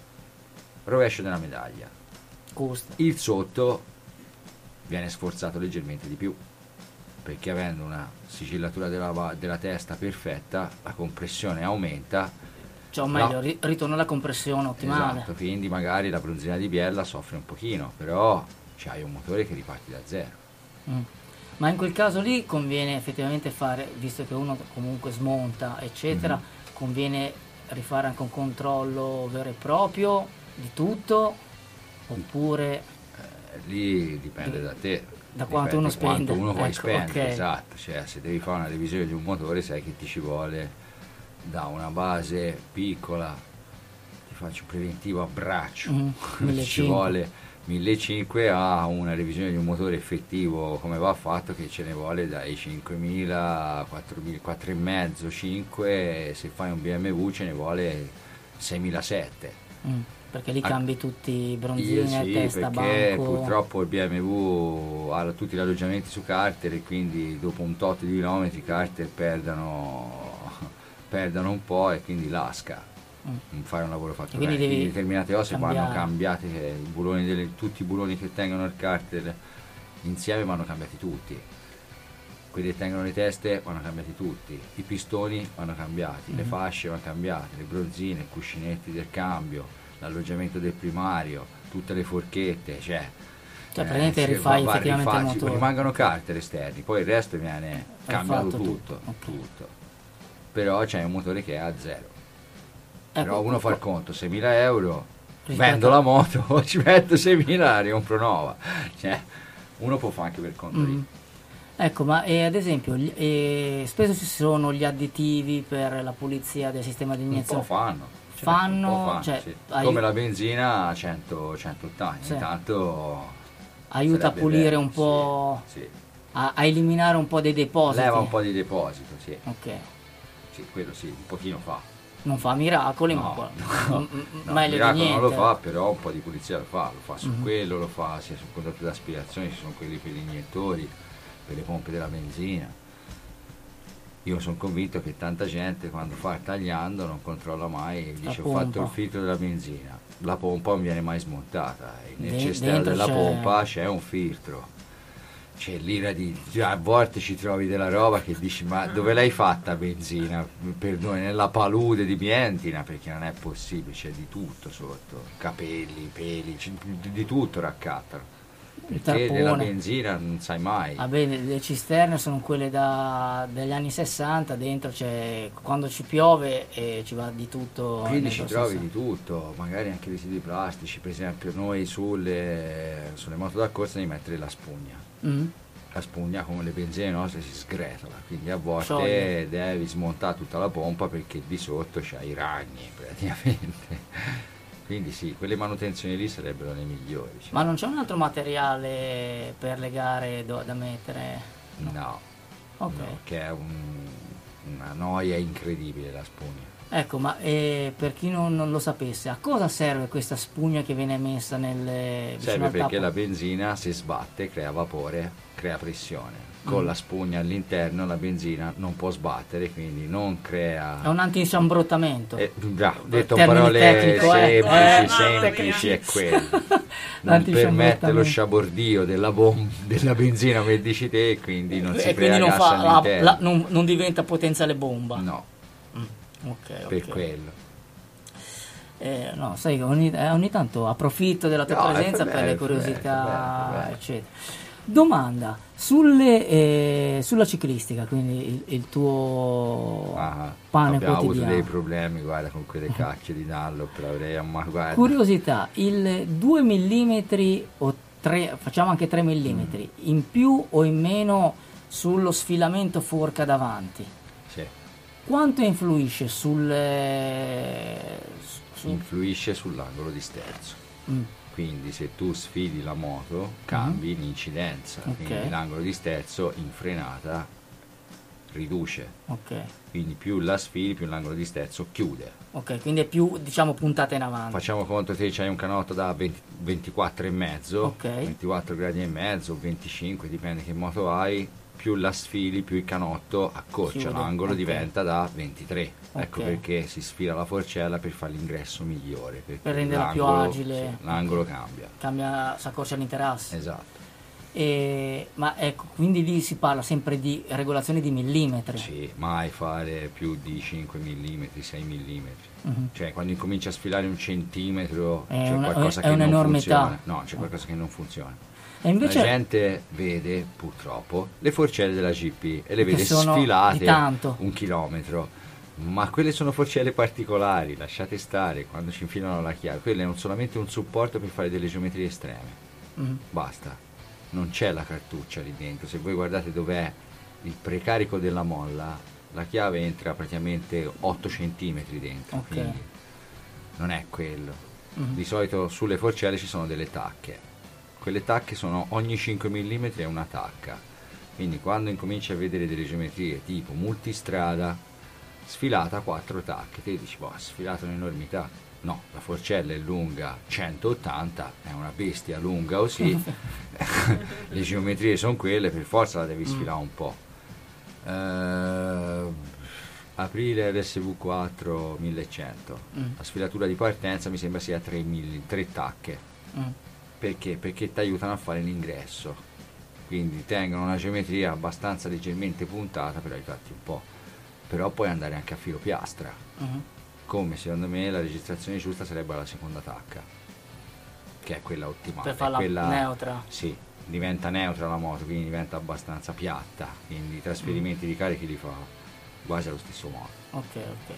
Rovescio della medaglia, costa. Il sotto viene sforzato leggermente di più, perché avendo una sigillatura della, della testa perfetta, la compressione aumenta, cioè o meglio la... ritorna la compressione ottimale, esatto, quindi magari la bronzina di biella soffre un pochino, però c'hai un motore che riparti da zero. Mm. Ma in quel caso lì conviene effettivamente fare, visto che uno comunque smonta eccetera, mm-hmm. conviene rifare anche un controllo vero e proprio di tutto, oppure eh, lì dipende da te, da quanto uno spende, quanto uno vuoi ecco, spendere, okay. esatto, cioè se devi fare una revisione di un motore sai che ti ci vuole da una base piccola, ti faccio preventivo a braccio, mm, ci vuole millecinquecento a una revisione di un motore effettivo come va fatto, che ce ne vuole dai cinquemila, quattromila, quattro e mezzo, cinque, se fai un B M W ce ne vuole seimilasettecento. Mm. Perché lì cambi tutti i bronzini, sì, testa, perché banco. Purtroppo il B M W ha tutti gli alloggiamenti su carter e quindi dopo un tot di chilometri i carter perdono, perdono un po' e quindi lasca. Mm. Non fare un lavoro fatto bene. Quindi determinate cose vanno cambiate, i buloni delle, tutti i buloni che tengono il carter insieme vanno cambiati tutti. Quelli che tengono le teste vanno cambiati tutti, i pistoni vanno cambiati, mm. le fasce vanno cambiate, le bronzine, i cuscinetti del cambio, l'alloggiamento del primario, tutte le forchette, cioè, cioè praticamente eh, rifai va, effettivamente rifai, il motore. Rimangono carter esterni, poi il resto viene cambiato tutto, tutto. Okay. tutto. Però c'è un motore che è a zero. Ecco, però uno fa il conto, seimila euro, vendo la moto, ci metto seimila e compro nuova, cioè uno può fare anche per conto mm. lì. Ecco, ma eh, ad esempio gli, eh, spesso ci sono gli additivi per la pulizia del sistema di iniezione. Un po' fanno. Fanno, certo, fanno cioè, sì. ai... come la benzina a cento centottanta, sì. Intanto aiuta a pulire bello, un po', sì, sì. A, a eliminare un po' dei depositi. Leva un po' di deposito, sì. Ok. Sì, quello sì, un pochino fa. Non fa miracoli, no, ma no, m- no, meglio miracolo di niente. Non lo fa, però un po' di pulizia lo fa, lo fa su Mm-hmm. quello, lo fa sia sul condotto d'aspirazione, ci sono quelli per gli iniettori, per le pompe della benzina. Io sono convinto che tanta gente quando fa il tagliando non controlla mai, dice ho fatto il filtro della benzina, la pompa non viene mai smontata, e nel De- cestello della c'è... pompa c'è un filtro, c'è l'ira di, a volte ci trovi della roba che dici ma dove l'hai fatta benzina? Perdone, nella palude di Pientina, perché non è possibile, c'è di tutto sotto, capelli, peli, di tutto raccattano. Perché nella benzina non sai mai. Ah beh, le cisterne sono quelle da, degli anni sessanta, dentro c'è, quando ci piove e ci va di tutto. Quindi ci trovi stesso. Di tutto, magari anche residui plastici, per esempio noi sulle, sulle moto da corsa devi mettere la spugna. Mm. La spugna come le benzine nostre si sgretola, quindi a volte Scioglie. Devi smontare tutta la pompa perché di sotto c'hai i ragni praticamente. Quindi sì, quelle manutenzioni lì sarebbero le migliori. Cioè. Ma non c'è un altro materiale per legare do, da mettere? No, okay. no, che è un, una noia incredibile la spugna. Ecco, ma eh, per chi non, non lo sapesse, a cosa serve questa spugna che viene messa nel vicino Serve al perché tappo? la benzina si sbatte, crea vapore, crea pressione. Con Mm. la spugna all'interno la benzina non può sbattere, quindi non crea... È un antisciambrottamento. Eh, già, detto in Termine parole tecnico, eh. semplici, Eh, semplici è tecnici. quello. Non permette L'antisciambrottamento. lo sciabordio della, bom- della benzina, come dici te, e quindi non si e crea quindi non, gas fa la- all'interno. la- non, non diventa potenziale bomba. No, Ok, per ok. quello. Eh, no, sai che ogni, eh, ogni tanto approfitto della tua No, è presenza bello, per le è bello, curiosità, è bello, è bello. eccetera. Domanda sulle, eh, sulla ciclistica, quindi il, il tuo Ah, pane abbiamo avuto quotidiano. dei problemi, guarda, con quelle cacchie di Dunlop, l'avrei, ma guarda. Curiosità, il due millimetri o tre, facciamo anche tre millimetri, Mm. in più o in meno sullo sfilamento forca davanti, Sì. quanto influisce sul... eh, su- Influisce sull'angolo di sterzo. Mm. Quindi se tu sfidi la moto cambi l'incidenza, Ok. quindi l'angolo di sterzo in frenata riduce, Ok, quindi più la sfidi più l'angolo di sterzo chiude. ok, quindi è più, diciamo, puntata in avanti. Facciamo conto che c'hai un canotto da venti, ventiquattro e mezzo, Ok. ventiquattro gradi e mezzo, venticinque, dipende che moto hai, più la sfili più il canotto accorcia, Chiude, l'angolo ok. diventa da ventitré. Ecco Ok. perché si sfila la forcella per fare l'ingresso migliore, perché Per renderla più l'angolo- agile. sì, l'angolo cambia. Cambia, si accorcia l'interasse. Esatto. E, ma ecco, quindi lì si parla sempre di regolazione di millimetri. Sì, mai fare più di cinque millimetri, sei millimetri. Mhm. Cioè, quando incominci a sfilare un centimetro, È c'è una- qualcosa è che non un'enormità. funziona. No, c'è qualcosa che non funziona. E invece La gente vede, purtroppo, le forcelle della G P e le Che vede sono sfilate di tanto. un chilometro. Ma quelle sono forcelle particolari, lasciate stare, quando ci infilano la chiave. Quello è solamente un supporto per fare delle geometrie estreme. Mhm. Basta, non c'è la cartuccia lì dentro. Se voi guardate dov'è il precarico della molla, la chiave entra praticamente otto centimetri dentro, Ok. quindi non è quello. Mhm. Di solito sulle forcelle ci sono delle tacche. Quelle tacche sono ogni cinque millimetri è una tacca. Quindi quando incominci a vedere delle geometrie tipo multistrada, sfilata quattro tacche, te dici, boh, ha sfilato un'enormità. No, la forcella è lunga centottanta, è una bestia lunga così, le geometrie sono quelle, per forza la devi sfilare un po'. Eh, aprile R S V quattro millecento, Mm. la sfilatura di partenza mi sembra sia tre tacche. Mm. Perché? Perché ti aiutano a fare l'ingresso, quindi tengono una geometria abbastanza leggermente puntata per aiutarti un po', però puoi andare anche a filo piastra. Mhm. Come secondo me la registrazione giusta sarebbe la seconda tacca, che è quella ottimale. Per farla è quella, neutra. Sì, diventa neutra la moto, quindi diventa abbastanza piatta, quindi i trasferimenti di carichi li fa quasi allo stesso modo. Ok, ok.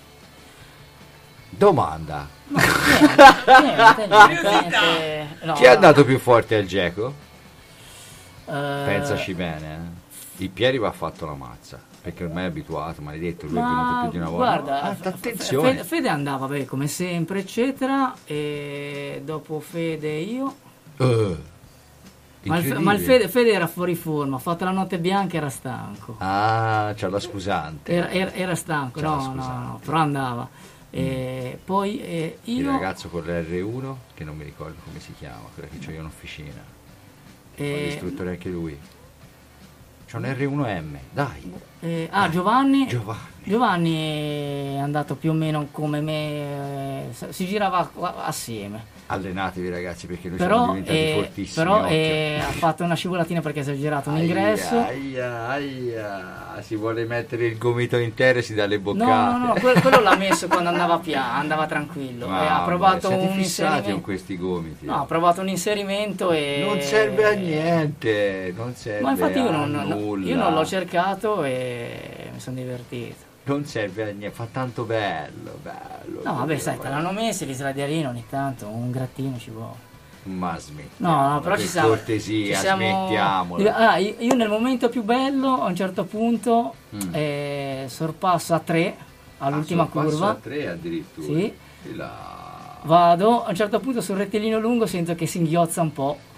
Domanda, Niente, niente, niente. No, chi è no. andato più forte al Geco? Eh, Pensaci bene, eh. Il Pieri va fatto la mazza, perché ormai è abituato, maledetto, lui è venuto Ma più di una volta. guarda, Ah, F- attenzione. Fede, Fede andava beh, come sempre, eccetera, e dopo Fede io. Eh, Ma, il, Fe- incredibile. ma il Fede, Fede era fuori forma, ha fatto la notte bianca, era stanco. Ah, c'ha la scusante. Era, era- era stanco, C'ha no, la no, scusante. no, però andava. E poi eh, Il io. ragazzo con l'R uno, che non mi ricordo come si chiama, quella che c'ho io in officina. eh, L'istruttore anche lui. C'è un R uno M, dai. eh, ah, Giovanni. Giovanni. Giovanni è andato più o meno come me, eh, si girava qua- assieme. Allenatevi ragazzi, perché noi siamo Però, diventati eh, fortissimi. però occhio. eh, ha fatto una scivolatina perché si è girato un ingresso. Aia, aia, si vuole mettere il gomito intero e si dà le No, boccate. no, no, quello, quello l'ha messo quando andava piano, andava tranquillo. Ma e ha provato siete un fissati con inserimento. questi gomiti. No, ha provato un inserimento e. Non serve a niente, non serve Ma infatti io a non, no, nulla. io non l'ho cercato e mi sono divertito. Non serve a niente, fa tanto bello, bello. No, vabbè, bello, sai, te bello. l'hanno messi gli slidierini ogni tanto, un grattino ci vuole. Ma smetti. No, no, però per ci siamo. cortesia, ci siamo- smettiamola. Io, ah, io, io nel momento più bello, a un certo punto, Mm. eh, sorpasso a tre all'ultima Ah, sorpasso curva. a tre addirittura. Sì. E là- Vado, a un certo punto sul rettilineo lungo sento che si inghiozza un po'. Ah,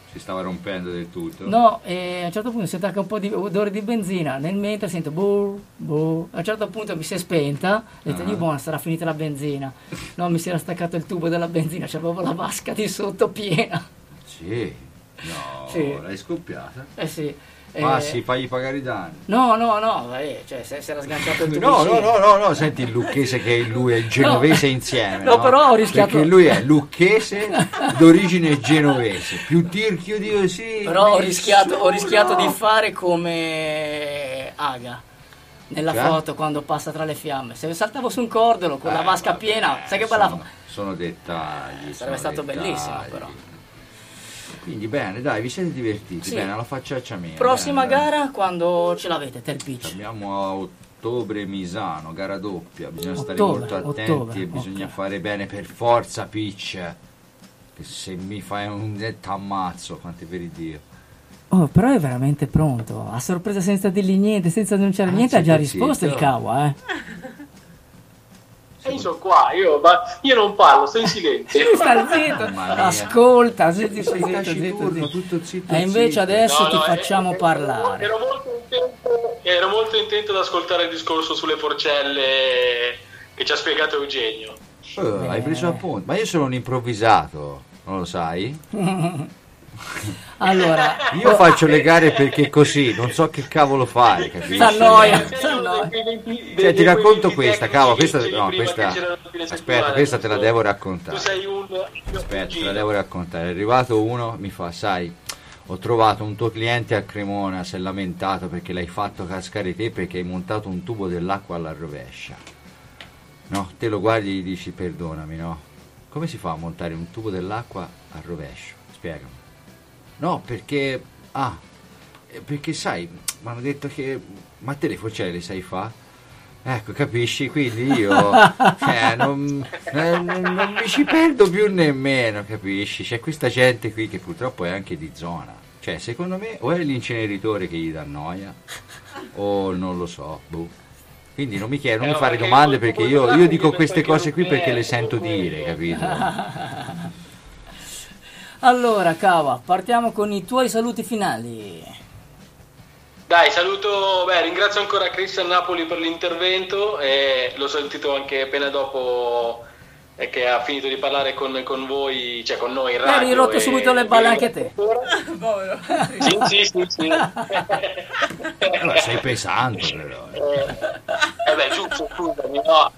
Si stava rompendo del tutto? No, e a un certo punto si attacca un po' di odore di benzina, nel mentre sento boh, boh. A un certo punto mi si è spenta, ho detto, Ah. di buona, sarà finita la benzina. No, mi si era staccato il tubo della benzina, c'avevo la vasca di sotto piena. Sì. No, Sì. l'hai scoppiata? Eh sì. Ah eh, sì, fagli pagare i danni. No, no, no, eh, cioè se si era sganciato il tubo. No, no, no, no, no, senti il lucchese che lui è il genovese No. insieme. No, però ho rischiato- Perché lui è lucchese d'origine genovese. Più tirchio di così. Però ho rischiato, ho rischiato di nessuno. fare come Aga nella Cioè? foto quando passa tra le fiamme. Se saltavo su un cordolo con la Eh, vasca vabbè, piena, sai che bella. sono, sono dettagli. Sarebbe sono stato dettagli. bellissimo, però. Quindi bene, dai, vi siete divertiti. Sì. Bene, alla facciaccia mia. Prossima bene, dai. gara quando ce l'avete, Tel Beach. Abbiamo a ottobre Misano, gara doppia, bisogna stare Ottobre, molto attenti ottobre, e bisogna ok. fare bene per forza Pitch. Che se mi fai un t'ammazzo, quanto è per il Dio. Oh, però è veramente pronto. A sorpresa senza dirgli niente, senza annunciare Ah, niente, ha già zitto, risposto zitto. il Kawa, eh. E io sono qua, io, ma io non parlo, sto in silenzio. Sta zitto, Mamma mia. ascolta, zitto, zitto, Sei zitto, taciturno, zitto. tutto zitto. E invece zitto. adesso No, ti no, facciamo eh, parlare. Ero molto, intento, ero molto intento ad ascoltare il discorso sulle porcelle che ci ha spiegato Eugenio. Oh, hai preso appunto, ma io sono un improvvisato, non lo sai? Allora, Io faccio le gare perché così, non so che cavolo fare, capisci? S'annoia. Cioè, ti racconto questa, cavolo, questa, no, questa, aspetta, questa te la devo Tu raccontare. sei un... Aspetta, te la devo raccontare. È arrivato uno, mi fa, sai, ho trovato un tuo cliente a Cremona, si è lamentato perché l'hai fatto cascare te perché hai montato un tubo dell'acqua alla rovescia. No, te lo guardi e gli dici, perdonami, no? Come si fa a montare un tubo dell'acqua al rovescio? Spiegami. No, perché... Ah, eh, perché sai, mi hanno detto che... Ma te le forcelle le sai fa? Ecco, capisci? Quindi io cioè, non, non, non mi ci perdo più nemmeno, capisci? C'è questa gente qui che purtroppo è anche di zona. Cioè, secondo me, o è l'inceneritore che gli dà noia, o non lo so, boh. Quindi non mi chiedo, non Eh, mi fare perché domande poi- perché poi io, guarda io che dico mi queste metto cose qui anche perché le un sento po' dire, quello. capito? allora, Kawa, partiamo con i tuoi saluti finali. Dai, saluto, beh, ringrazio ancora Cristian Napoli per l'intervento, e l'ho sentito anche appena dopo eh, che ha finito di parlare con, con voi, cioè con noi in Mi radio. hai rotto e- subito le balle anche te. Povero. Sì, sì, sì, sì. Allora, sei pesante però. Eh, eh beh, giusto, scusami, no.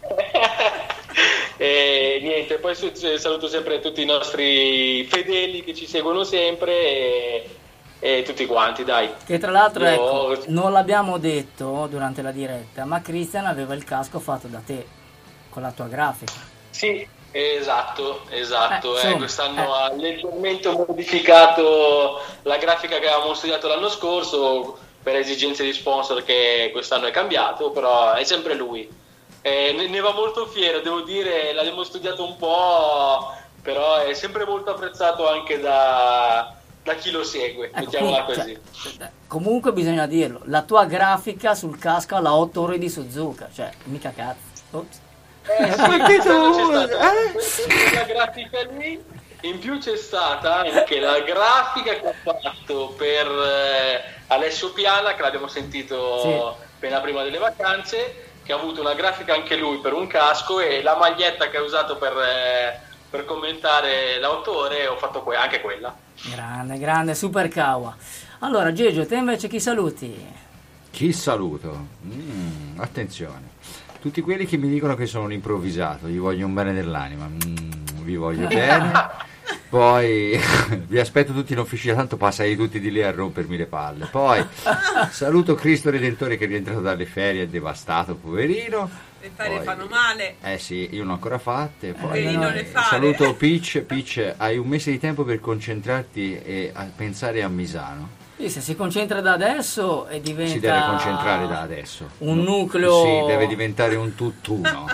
E niente, poi su- saluto sempre tutti i nostri fedeli che ci seguono sempre e, e tutti quanti, dai. Che tra l'altro, Io- ecco, non l'abbiamo detto durante la diretta, ma Christian aveva il casco fatto da te, con la tua grafica. Sì, esatto, esatto. Eh, eh, insomma, quest'anno eh. ha leggermente modificato la grafica che avevamo studiato l'anno scorso per esigenze di sponsor, che quest'anno è cambiato, però è sempre lui. Eh, ne, ne va molto fiero, devo dire, l'abbiamo studiato un po', però è sempre molto apprezzato anche da, da chi lo segue, Ecco, mettiamola quindi, così. cioè, comunque bisogna dirlo, la tua grafica sul casco ha la otto ore di Suzuka, cioè mica cazzo. Ops. Eh, sì, Perché quest'anno tu- c'è stata eh? questa- quella grafica lì, in più c'è stata anche la grafica che ho fatto per eh, Alessio Piana, che l'abbiamo sentito Sì. appena prima delle vacanze, che ha avuto una grafica anche lui per un casco, e la maglietta che ha usato per, eh, per commentare l'autore ho fatto que- anche quella. Grande, grande, super Kawa. Allora, Gegio, te invece chi saluti? Chi saluto? Mm, attenzione. Tutti quelli che mi dicono che sono un improvvisato, gli voglio un bene dell'anima, mm, vi voglio bene. Poi vi aspetto tutti in officina, tanto passai tutti di lì a rompermi le palle. Poi saluto Cristo Redentore che è rientrato dalle ferie, è devastato, poverino. Le ferie Poi- fanno male. Eh sì, io non ho ancora fatte. Poi Poverino, eh, le fare. saluto Peach. Peach, hai un mese di tempo per concentrarti e a pensare a Misano. Sì, se si concentra da adesso e diventa Si deve concentrare da adesso. un No? nucleo. Sì, deve diventare un tutt'uno.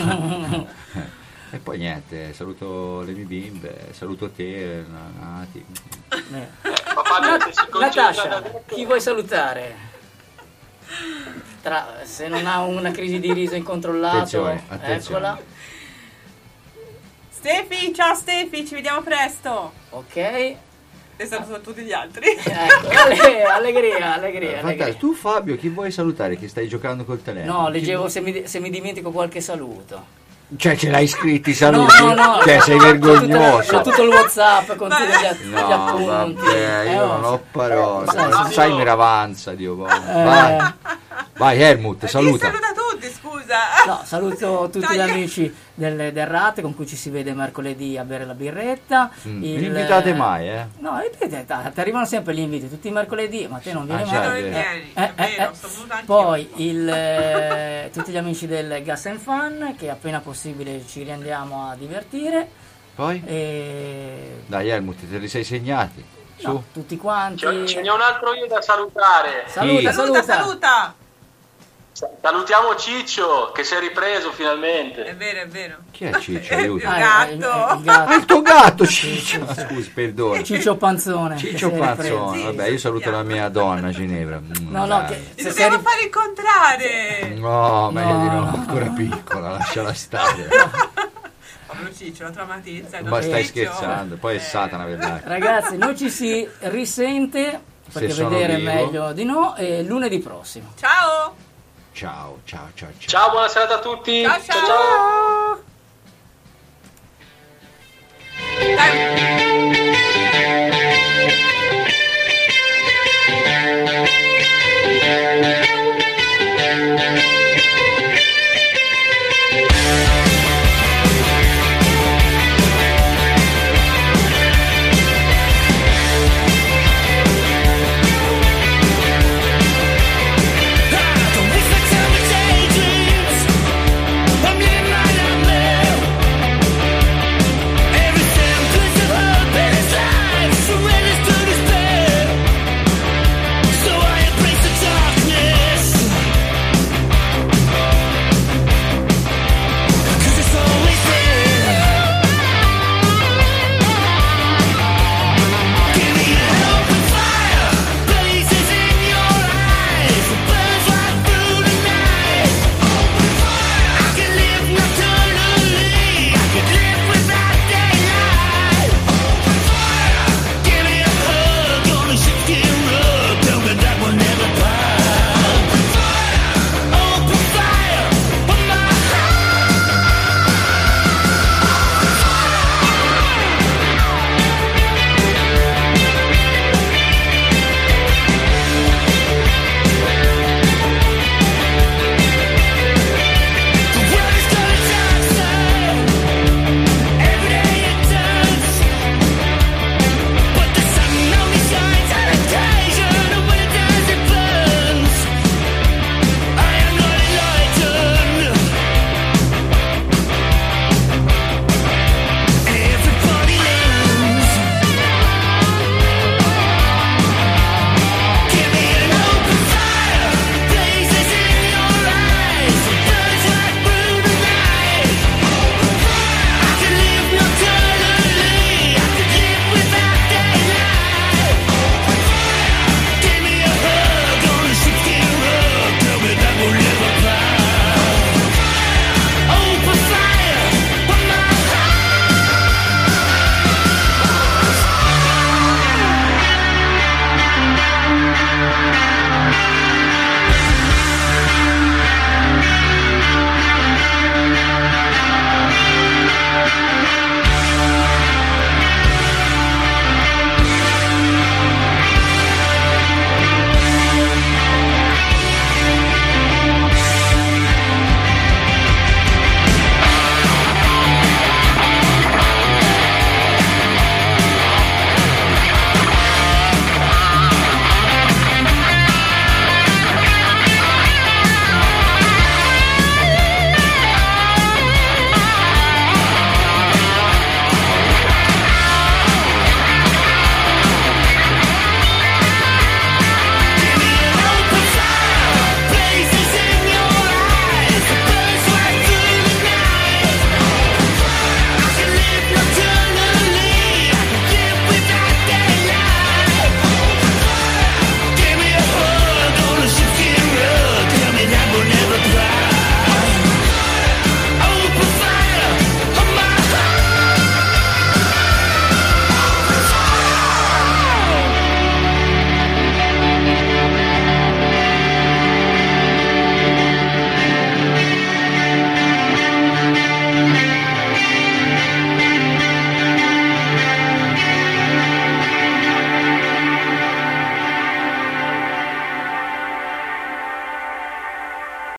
E poi niente, saluto le mie bimbe, saluto te, Nati. Eh. Ma Fabio, se si concentra Natascia, da adesso- chi vuoi salutare? Tra- se non ha una crisi di riso incontrollato, Attenzione, attenzione. eccola. Stefi, ciao Stefi, ci vediamo presto. Ok. E saluto tutti gli altri. Ecco, alle- allegria, allegria, Fantastico. allegria. Tu Fabio, chi vuoi salutare che stai giocando col telefono? No, leggevo se mi, se mi dimentico qualche saluto. Cioè ce l'hai scritti i saluti? No, no, no. Cioè sei C'ho vergognoso. tutto, c'ho tutto il WhatsApp con tutti gli, att- gli No, appunti. vabbè, Eh, io oh. non ho parole. Sai, Non sì. sai mi ravanza, Dio buono. Eh. Vai, vai Helmut, Chi saluta. saluta tutti, scusa. No, saluto tutti Dai. gli amici del, del Rate con cui ci si vede mercoledì a bere la birretta. Mm, Il- non invitate mai, eh? No, ripete, ta- ti arrivano sempre gli inviti tutti i mercoledì, ma te non vieni Ah, mai. già, Dove è vero. vieni? Eh, È eh, vero, eh. sono venuta anch'io. Poi il, eh, tutti gli amici del Gas and Fun che appena possibile ci riandiamo a divertire. Poi? E... Dai Helmut, te li sei segnati? Su. no, tutti quanti. Ce ce n'è un altro io da salutare. Saluta, Sì. Saluta, saluta. saluta. Salutiamo Ciccio che si è ripreso È finalmente. vero, è vero. Chi è Ciccio? Il Aiuto. Ah, il- il- gatto. il gatto. Ah, il tuo gatto, Ciccio. Scusi, perdono. Ciccio Panzone. che Ciccio si è ripreso. Panzone, Sì, vabbè, io saluto la salutiamo. mia donna Ginevra. Mm, No, no, dai. che Ti se dobbiamo sei fare incontrare. No, meglio di no, No, no. ancora piccola, lasciala stare. Povero Ciccio, la traumatizza. Ma stai Ciccio. scherzando, poi è Eh. Satana per dai. Ragazzi, noi ci si risente perché sono vedere vivo. meglio di no e lunedì prossimo. Ciao. Ciao, ciao, ciao, ciao. Ciao, buona serata a tutti. Ciao, ciao. Dai.